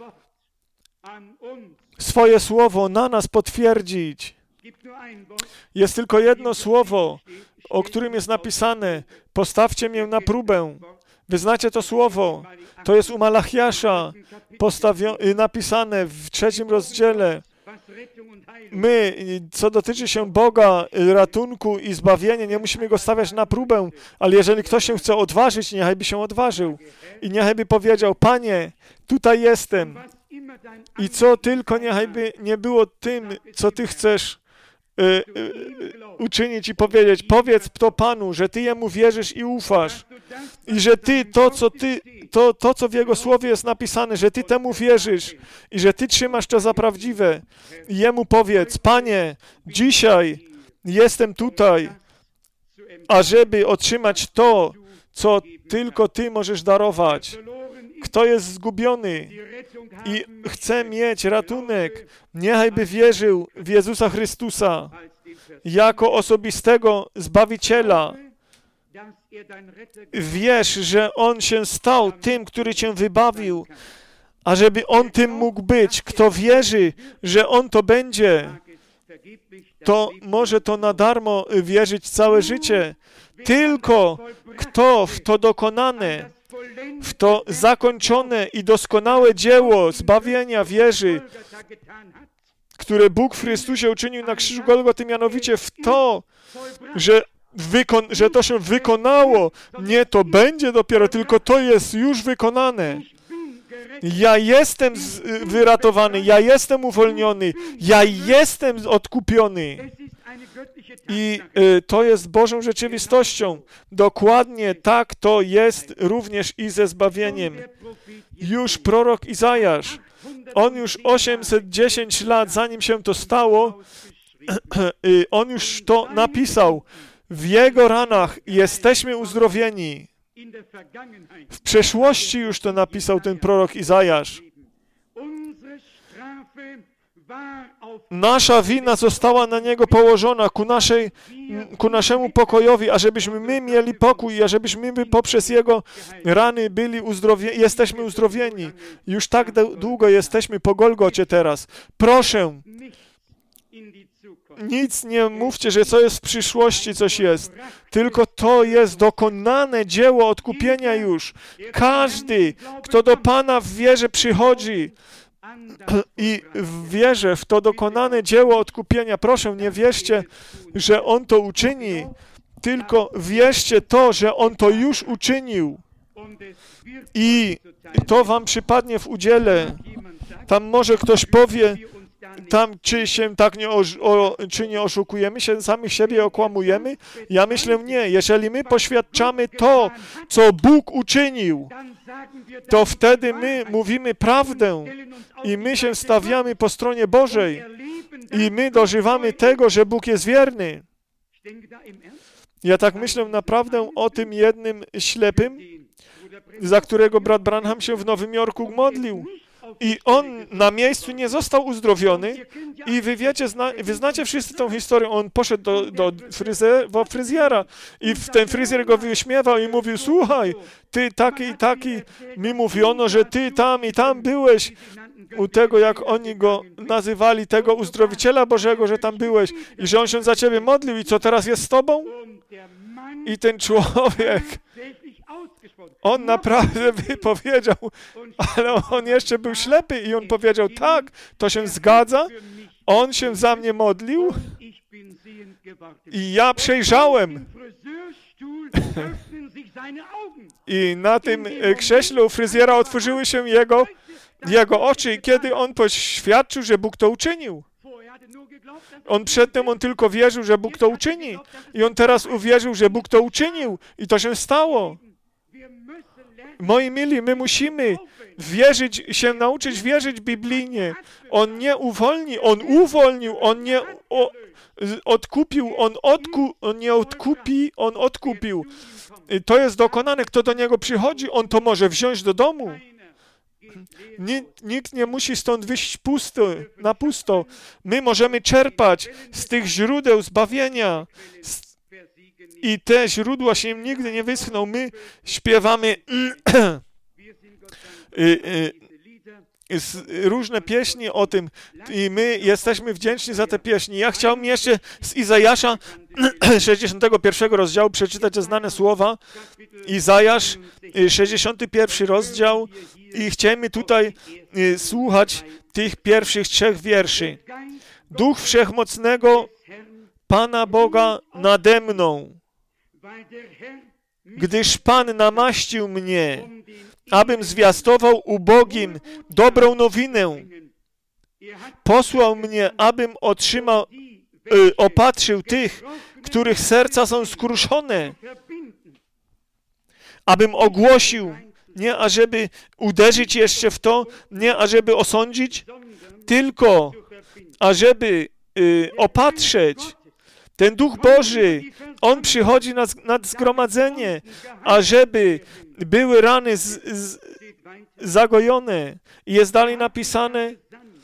swoje słowo na nas potwierdzić. Jest tylko jedno słowo, o którym jest napisane: postawcie mnie na próbę. Wy znacie to słowo. To jest u Malachiasza napisane w 3 rozdziale. My, co dotyczy się Boga, ratunku i zbawienia, nie musimy Go stawiać na próbę, ale jeżeli ktoś się chce odważyć, niechaj by się odważył i niechaj by powiedział: Panie, tutaj jestem. I co tylko niechaj by nie było tym, co Ty chcesz uczynić i powiedzieć. Powiedz to Panu, że Ty Jemu wierzysz i ufasz. I że Ty, co w Jego Słowie jest napisane, że Ty temu wierzysz i że Ty trzymasz to za prawdziwe. I Jemu powiedz: Panie, dzisiaj jestem tutaj, ażeby otrzymać to, co tylko Ty możesz darować. Kto jest zgubiony i chce mieć ratunek, niechaj by wierzył w Jezusa Chrystusa jako osobistego Zbawiciela. Wierz, że On się stał tym, który Cię wybawił, ażeby On tym mógł być. Kto wierzy, że On to będzie, to może to na darmo wierzyć całe życie. Tylko kto w to dokonane, w to zakończone i doskonałe dzieło zbawienia wierzy, które Bóg w Chrystusie uczynił na krzyżu Golgoty, mianowicie w to, że to się wykonało, nie to będzie dopiero, tylko to jest już wykonane. Ja jestem wyratowany, ja jestem uwolniony, ja jestem odkupiony. I to jest Bożą rzeczywistością. Dokładnie tak to jest również i ze zbawieniem. Już prorok Izajasz, on już 810 lat, zanim się to stało, on już to napisał. W Jego ranach jesteśmy uzdrowieni. W przeszłości już to napisał ten prorok Izajasz. Nasza wina została na Niego położona ku naszemu pokojowi, ażebyśmy my mieli pokój i ażebyśmy my poprzez Jego rany jesteśmy uzdrowieni. Już tak długo jesteśmy po Golgocie teraz. Proszę, nic nie mówcie, że co jest w przyszłości, coś jest. Tylko to jest dokonane dzieło odkupienia już. Każdy, kto do Pana w wierze przychodzi i w wierze w to dokonane dzieło odkupienia, proszę, nie wierzcie, że On to uczyni, tylko wierzcie to, że On to już uczynił. I to wam przypadnie w udziale. Tam może ktoś powie, czy się tak nie oszukujemy, się sami siebie okłamujemy? Ja myślę, nie. Jeżeli my poświadczamy to, co Bóg uczynił, to wtedy my mówimy prawdę i my się stawiamy po stronie Bożej i my dożywamy tego, że Bóg jest wierny. Ja tak myślę naprawdę o tym jednym ślepym, za którego brat Branham się w Nowym Jorku modlił. I on na miejscu nie został uzdrowiony. I wy znacie wszyscy tą historię. On poszedł do fryzjera i ten fryzjer go wyśmiewał i mówił: słuchaj, ty taki i taki, mi mówiono, że ty tam i tam byłeś. U tego, jak oni go nazywali, tego uzdrowiciela Bożego, że tam byłeś i że on się za ciebie modlił i co teraz jest z tobą? I ten człowiek, on naprawdę wypowiedział, ale on jeszcze był ślepy i on powiedział: tak, to się zgadza, on się za mnie modlił i ja przejrzałem. I na tym krześle u fryzjera otworzyły się jego oczy, i kiedy on poświadczył, że Bóg to uczynił. Przedtem on tylko wierzył, że Bóg to uczyni. I on teraz uwierzył, że Bóg to uczynił. I to się stało. Moi mili, my musimy nauczyć wierzyć biblijnie. On nie uwolni, on uwolnił, on nie odkupił, on nie odkupi, on odkupił. To jest dokonane. Kto do niego przychodzi, on to może wziąć do domu. Nikt nie musi stąd wyjść na pusto. My możemy czerpać z tych źródeł zbawienia. I te źródła się nigdy nie wyschną. My śpiewamy różne pieśni o tym i my jesteśmy wdzięczni za te pieśni. Ja chciałbym jeszcze z Izajasza 61 rozdziału przeczytać te znane słowa. Izajasz 61 rozdział i chcemy tutaj słuchać tych pierwszych 3 wierszy. Duch Wszechmocnego Pana Boga nade mną, gdyż Pan namaścił mnie, abym zwiastował ubogim dobrą nowinę. Posłał mnie, abym opatrzył tych, których serca są skruszone, abym ogłosił, nie ażeby uderzyć jeszcze w to, nie ażeby osądzić, tylko ażeby opatrzeć. Ten Duch Boży, On przychodzi na zgromadzenie, ażeby były rany zagojone. I jest dalej napisane: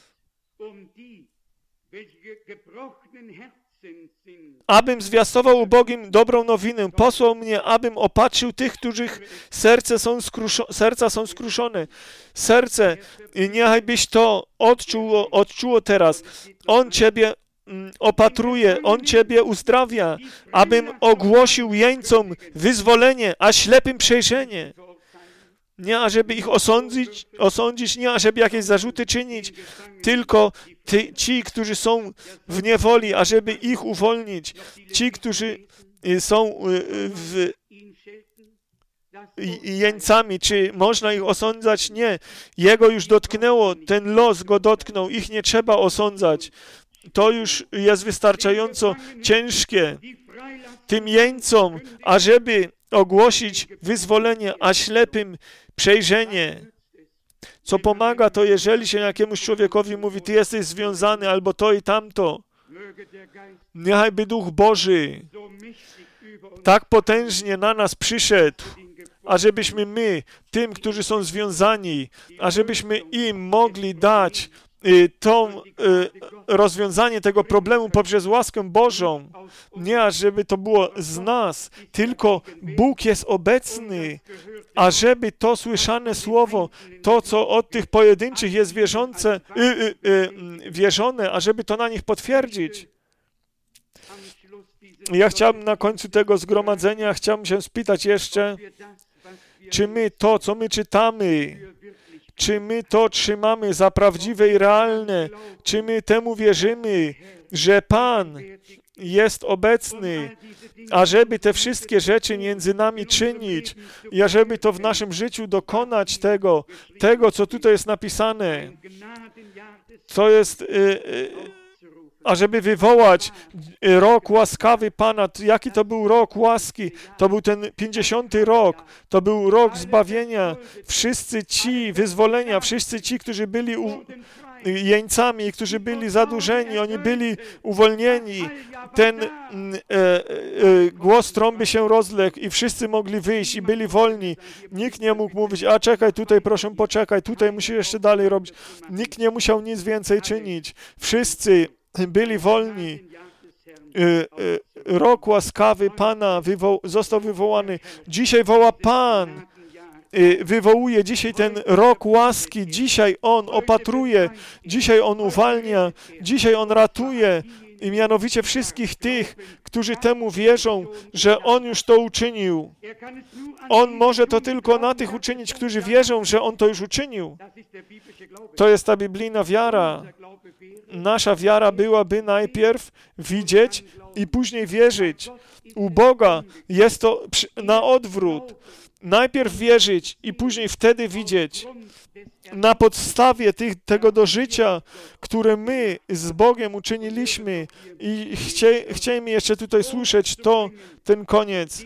abym zwiastował ubogim dobrą nowinę. Posłał mnie, abym opatrzył tych, których serca są skruszone. Serce, niechajbyś to odczuło teraz. On Ciebie opatruje, On Ciebie uzdrawia, abym ogłosił jeńcom wyzwolenie, a ślepym przejrzenie. Nie ażeby ich osądzić, nie ażeby jakieś zarzuty czynić, tylko ci, którzy są w niewoli, ażeby ich uwolnić. Ci, którzy są jeńcami, czy można ich osądzać? Nie. Jego już dotknęło, ten los go dotknął, ich nie trzeba osądzać. To już jest wystarczająco ciężkie tym jeńcom, ażeby ogłosić wyzwolenie, a ślepym przejrzenie. Co pomaga, to jeżeli się jakiemuś człowiekowi mówi: ty jesteś związany, albo to i tamto, niechajby Duch Boży tak potężnie na nas przyszedł, ażebyśmy my, tym, którzy są związani, ażebyśmy im mogli dać rozwiązanie tego problemu poprzez łaskę Bożą. Nie ażeby to było z nas, tylko Bóg jest obecny, ażeby to słyszane słowo, to, co od tych pojedynczych jest wierzone, ażeby to na nich potwierdzić. Ja chciałbym na końcu tego zgromadzenia, chciałbym się spytać jeszcze, czy my to, co my czytamy, czy my to trzymamy za prawdziwe i realne? Czy my temu wierzymy, że Pan jest obecny, ażeby te wszystkie rzeczy między nami czynić i ażeby to w naszym życiu dokonać tego, co tutaj jest napisane, co jest, ażeby wywołać rok łaskawy Pana. Jaki to był rok łaski? To był ten 50. rok. To był rok zbawienia. Wszyscy ci wyzwolenia, wszyscy ci, którzy byli jeńcami, którzy byli zadłużeni, oni byli uwolnieni. Ten głos trąby się rozległ i wszyscy mogli wyjść i byli wolni. Nikt nie mógł mówić, a czekaj, tutaj proszę poczekaj, tutaj musisz jeszcze dalej robić. Nikt nie musiał nic więcej czynić. Wszyscy byli wolni. Rok łaskawy Pana został wywołany. Dzisiaj woła Pan. Wywołuje dzisiaj ten rok łaski. Dzisiaj On opatruje. Dzisiaj On uwalnia. Dzisiaj On ratuje. I mianowicie wszystkich tych, którzy temu wierzą, że On już to uczynił. On może to tylko na tych uczynić, którzy wierzą, że On to już uczynił. To jest ta biblijna wiara. Nasza wiara byłaby najpierw widzieć i później wierzyć. U Boga jest to na odwrót. Najpierw wierzyć i później wtedy widzieć. Na podstawie tego dożycia, które my z Bogiem uczyniliśmy i chcielibyśmy jeszcze tutaj słyszeć ten koniec.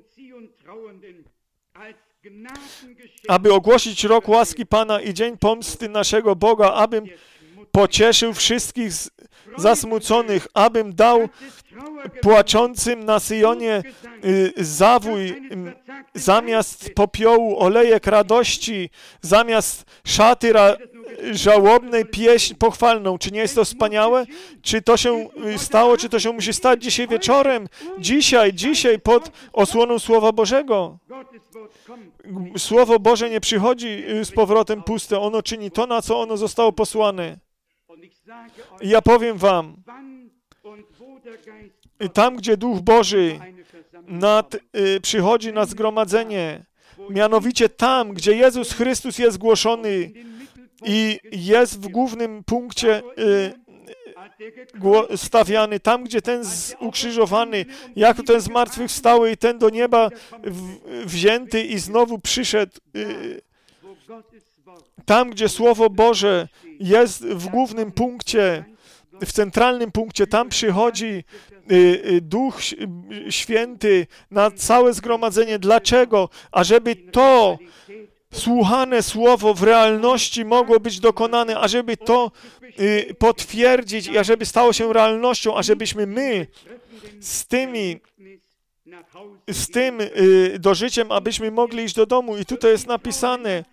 Aby ogłosić rok łaski Pana i dzień pomsty naszego Boga, abym pocieszył wszystkich zasmuconych, abym dał płaczącym na Syjonie zawój, zamiast popiołu olejek radości, zamiast szaty żałobnej pieśń pochwalną. Czy nie jest to wspaniałe? Czy to się stało, czy to się musi stać dzisiaj wieczorem? Dzisiaj pod osłoną Słowa Bożego. Słowo Boże nie przychodzi z powrotem puste. Ono czyni to, na co ono zostało posłane. I ja powiem wam, tam, gdzie Duch Boży przychodzi na zgromadzenie, mianowicie tam, gdzie Jezus Chrystus jest głoszony i jest w głównym punkcie stawiany, tam, gdzie ten ukrzyżowany, jak ten zmartwychwstały i ten do nieba wzięty i znowu przyszedł, tam, gdzie Słowo Boże jest w głównym punkcie, w centralnym punkcie, tam przychodzi Duch Święty na całe zgromadzenie. Dlaczego? Ażeby to słuchane Słowo w realności mogło być dokonane, ażeby to potwierdzić i ażeby stało się realnością, ażebyśmy my z tym dożyciem, abyśmy mogli iść do domu. I tutaj jest napisane,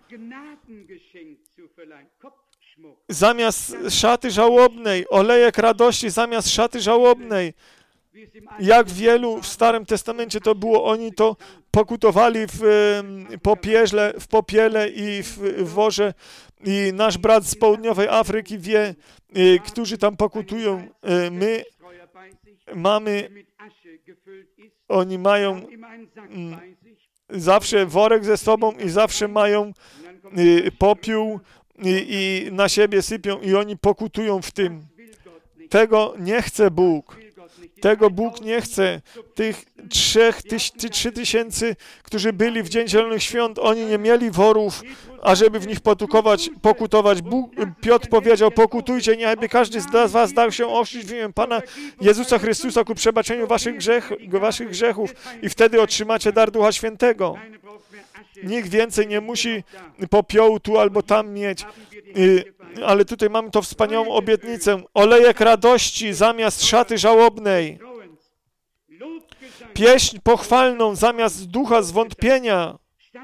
zamiast szaty żałobnej, olejek radości zamiast szaty żałobnej. Jak wielu w Starym Testamencie to było, oni to pokutowali w popiele i w worze. I nasz brat z południowej Afryki wie, którzy tam pokutują. My mamy, oni mają zawsze worek ze sobą i zawsze mają popiół i na siebie sypią i oni pokutują w tym. Tego nie chce Bóg. Tego Bóg nie chce. Tych 3000, którzy byli w Dzień Zielonych Świąt, oni nie mieli worów, ażeby w nich pokutować. Piotr powiedział, pokutujcie, niechby każdy z was dał się ochrzcić w imię Pana Jezusa Chrystusa ku przebaczeniu waszych grzechów i wtedy otrzymacie dar Ducha Świętego. Nikt więcej nie musi popiołu tu albo tam mieć. Ale tutaj mamy tą wspaniałą obietnicę. Olejek radości zamiast szaty żałobnej. Pieśń pochwalną zamiast ducha zwątpienia.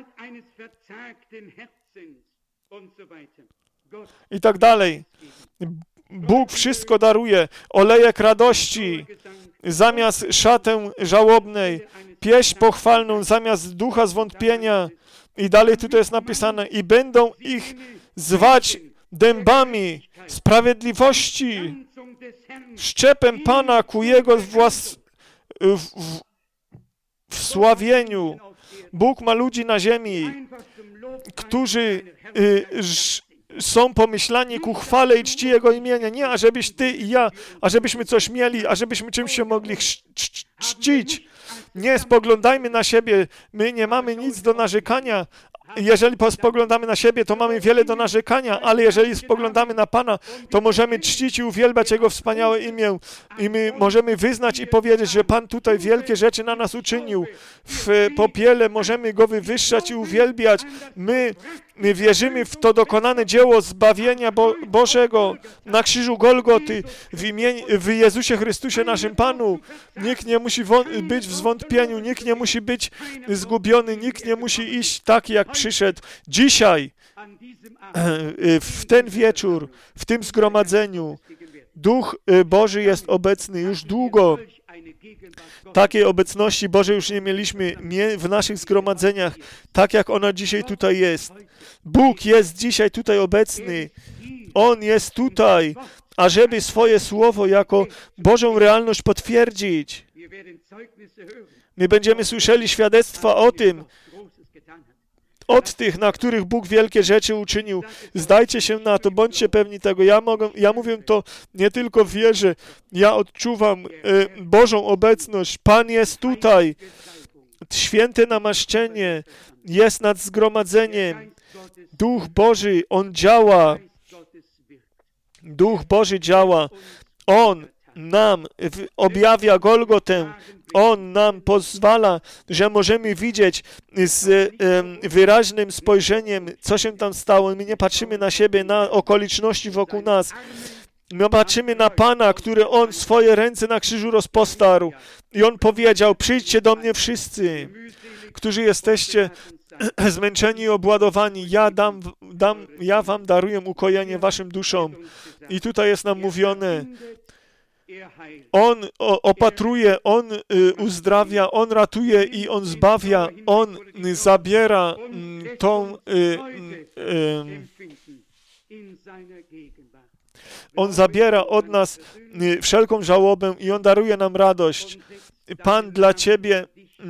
I tak dalej. Bóg wszystko daruje. Olejek radości zamiast szatę żałobnej. Pieśń pochwalną zamiast ducha zwątpienia. I dalej tutaj jest napisane. I będą ich zwać dębami sprawiedliwości, szczepem Pana ku Jego wsławieniu. Bóg ma ludzi na ziemi, którzy są pomyślani ku chwale i czci Jego imienia. Nie, ażebyś ty i ja, ażebyśmy coś mieli, ażebyśmy czymś się mogli czcić. Nie spoglądajmy na siebie. My nie mamy nic do narzekania. Jeżeli spoglądamy na siebie, to mamy wiele do narzekania, ale jeżeli spoglądamy na Pana, to możemy czcić i uwielbiać Jego wspaniałe imię. I my możemy wyznać i powiedzieć, że Pan tutaj wielkie rzeczy na nas uczynił. W popiele możemy Go wywyższać i uwielbiać. My My wierzymy w to dokonane dzieło zbawienia Bożego na krzyżu Golgoty w Jezusie Chrystusie, naszym Panu. Nikt nie musi być w zwątpieniu, nikt nie musi być zgubiony, nikt nie musi iść taki, jak przyszedł. Dzisiaj, w ten wieczór, w tym zgromadzeniu, Duch Boży jest obecny już długo. Takiej obecności Bożej już nie mieliśmy w naszych zgromadzeniach, tak jak ona dzisiaj tutaj jest. Bóg jest dzisiaj tutaj obecny. On jest tutaj, ażeby swoje słowo jako Bożą realność potwierdzić. My będziemy słyszeli świadectwa o tym, od tych, na których Bóg wielkie rzeczy uczynił. Zdajcie się na to, bądźcie pewni tego. Ja mówię to nie tylko w wierze. Ja odczuwam Bożą obecność. Pan jest tutaj. Święte namaszczenie jest nad zgromadzeniem. Duch Boży, On działa. Duch Boży działa. On nam objawia Golgotę. On nam pozwala, że możemy widzieć z wyraźnym spojrzeniem, co się tam stało. My nie patrzymy na siebie, na okoliczności wokół nas. My patrzymy na Pana, który On swoje ręce na krzyżu rozpostarł. I On powiedział, przyjdźcie do mnie wszyscy, którzy jesteście zmęczeni i obładowani. Ja wam daruję ukojenie waszym duszom. I tutaj jest nam mówione, On opatruje, On uzdrawia, On ratuje i On zbawia, On zabiera On zabiera od nas wszelką żałobę i On daruje nam radość. Pan dla Ciebie,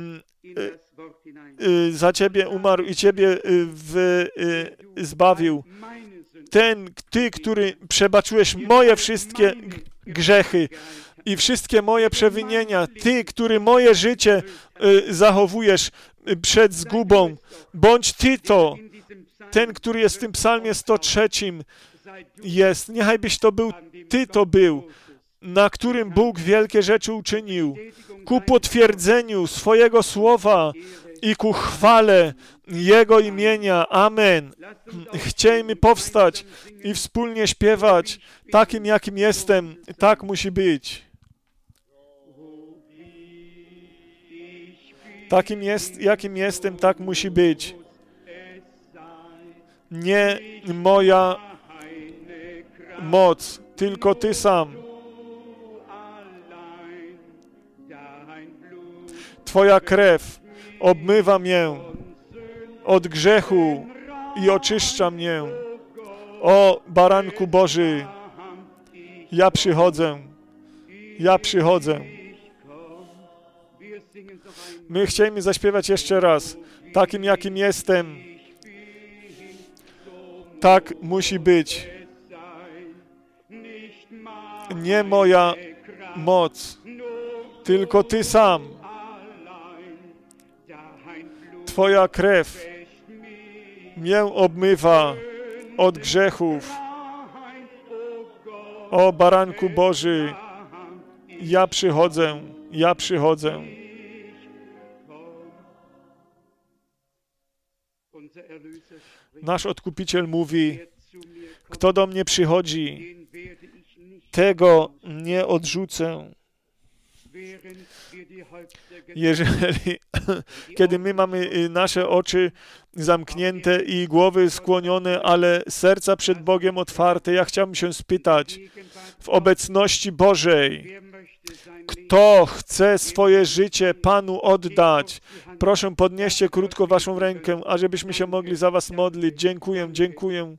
za Ciebie umarł i Ciebie zbawił. Ty, który przebaczyłeś moje wszystkie grzechy i wszystkie moje przewinienia. Ty, który moje życie zachowujesz przed zgubą. Bądź Ty to, ten, który jest w tym psalmie 103 jest. Niechaj byś to był, Ty to był, na którym Bóg wielkie rzeczy uczynił, ku potwierdzeniu swojego słowa i ku chwale Jego imienia. Amen. Chciejmy powstać i wspólnie śpiewać. Takim, jakim jestem, tak musi być. Takim jakim jestem, tak musi być. Nie moja moc, tylko Ty sam. Twoja krew obmywa mnie od grzechu i oczyszcza mnie. O Baranku Boży, ja przychodzę. Ja przychodzę. My chcemy zaśpiewać jeszcze raz. Takim, jakim jestem. Tak musi być. Nie moja moc, tylko Ty sam. Twoja krew mię obmywa od grzechów. O Baranku Boży, ja przychodzę, ja przychodzę. Nasz Odkupiciel mówi, kto do mnie przychodzi, tego nie odrzucę. Kiedy my mamy nasze oczy zamknięte i głowy skłonione, ale serca przed Bogiem otwarte, ja chciałbym się spytać, w obecności Bożej, kto chce swoje życie Panu oddać? Proszę, podnieście krótko waszą rękę, ażebyśmy się mogli za was modlić. Dziękuję, dziękuję.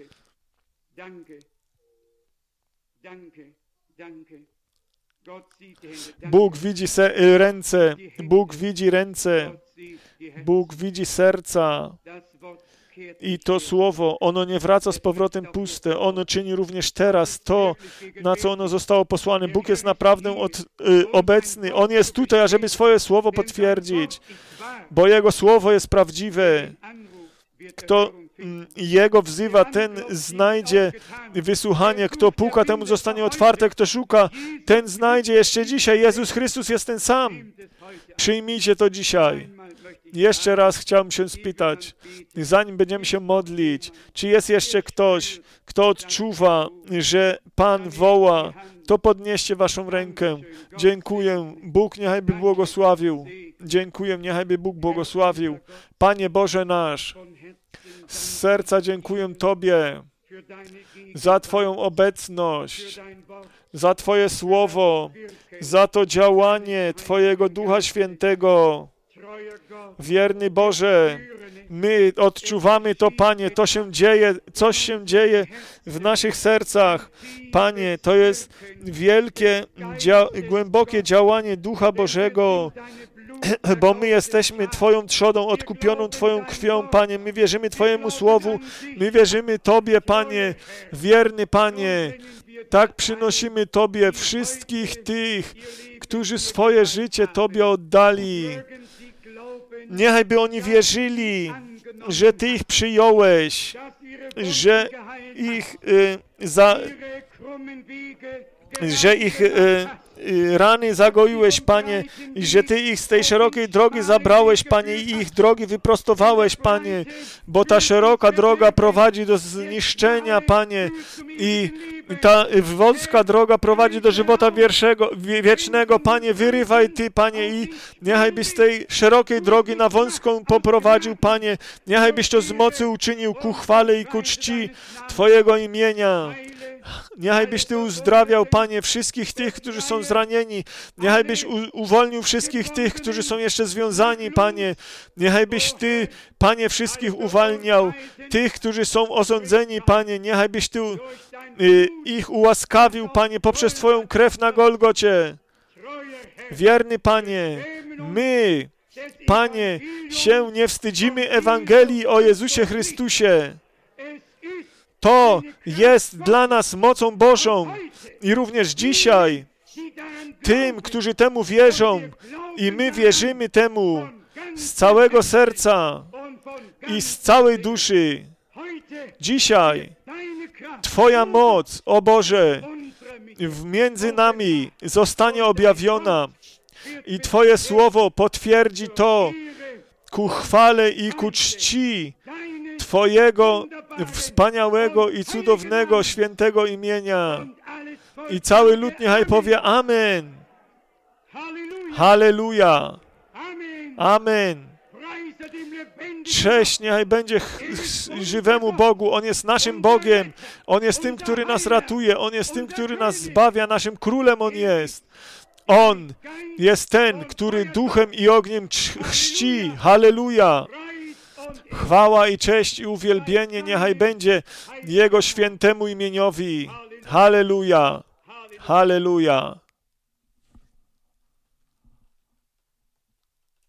Bóg widzi ręce, Bóg widzi ręce, Bóg widzi serca. I to słowo, ono nie wraca z powrotem puste. Ono czyni również teraz to, na co ono zostało posłane. Bóg jest naprawdę obecny. On jest tutaj, ażeby swoje słowo potwierdzić, bo Jego słowo jest prawdziwe. Kto Jego wzywa, ten znajdzie wysłuchanie. Kto puka, temu zostanie otwarte. Kto szuka, ten znajdzie. Jeszcze dzisiaj Jezus Chrystus jest ten sam. Przyjmijcie to dzisiaj. Jeszcze raz chciałbym się spytać, zanim będziemy się modlić, czy jest jeszcze ktoś, kto odczuwa, że Pan woła, to podnieście waszą rękę. Dziękuję. Bóg niechaj by błogosławił. Dziękuję, niechaj by Bóg błogosławił. Panie Boże nasz, z serca dziękuję Tobie za Twoją obecność, za Twoje słowo, za to działanie Twojego Ducha Świętego. Wierny Boże, my odczuwamy to, Panie, to się dzieje, coś się dzieje w naszych sercach. Panie, to jest wielkie, głębokie działanie Ducha Bożego, bo my jesteśmy Twoją trzodą, odkupioną Twoją krwią, Panie. My wierzymy Twojemu Słowu, my wierzymy Tobie, Panie, wierny Panie. Tak przynosimy Tobie wszystkich tych, którzy swoje życie Tobie oddali. Niechaj by oni wierzyli, że Ty ich przyjąłeś, że ich rany zagoiłeś, Panie, i że Ty ich z tej szerokiej drogi zabrałeś, Panie, i ich drogi wyprostowałeś, Panie, bo ta szeroka droga prowadzi do zniszczenia, Panie, i ta wąska droga prowadzi do żywota wiecznego, Panie. Wyrywaj Ty, Panie, i niechaj byś z tej szerokiej drogi na wąską poprowadził, Panie. Niechaj byś to z mocy uczynił ku chwale i ku czci Twojego imienia. Niechaj byś Ty uzdrawiał, Panie, wszystkich tych, którzy są zranieni. Niechaj byś uwolnił wszystkich tych, którzy są jeszcze związani, Panie. Niechaj byś Ty, Panie, wszystkich uwalniał. Tych, którzy są osądzeni, Panie. Niechaj byś Ty ich ułaskawił, Panie, poprzez Twoją krew na Golgocie. Wierny Panie, my, Panie, się nie wstydzimy Ewangelii o Jezusie Chrystusie. To jest dla nas mocą Bożą i również dzisiaj tym, którzy temu wierzą i my wierzymy temu z całego serca i z całej duszy. Dzisiaj Twoja moc, o Boże, między nami zostanie objawiona i Twoje słowo potwierdzi to ku chwale i ku czci Twojego wspaniałego i cudownego, świętego imienia. I cały lud niechaj powie Amen. Halleluja. Amen. Cześć niechaj będzie żywemu Bogu. On jest naszym Bogiem. On jest tym, który nas ratuje. On jest tym, który nas zbawia. Naszym królem On jest. On jest ten, który duchem i ogniem chrzci. Halleluja. Chwała i cześć i uwielbienie niechaj będzie Jego świętemu imieniowi. Halleluja. Halleluja.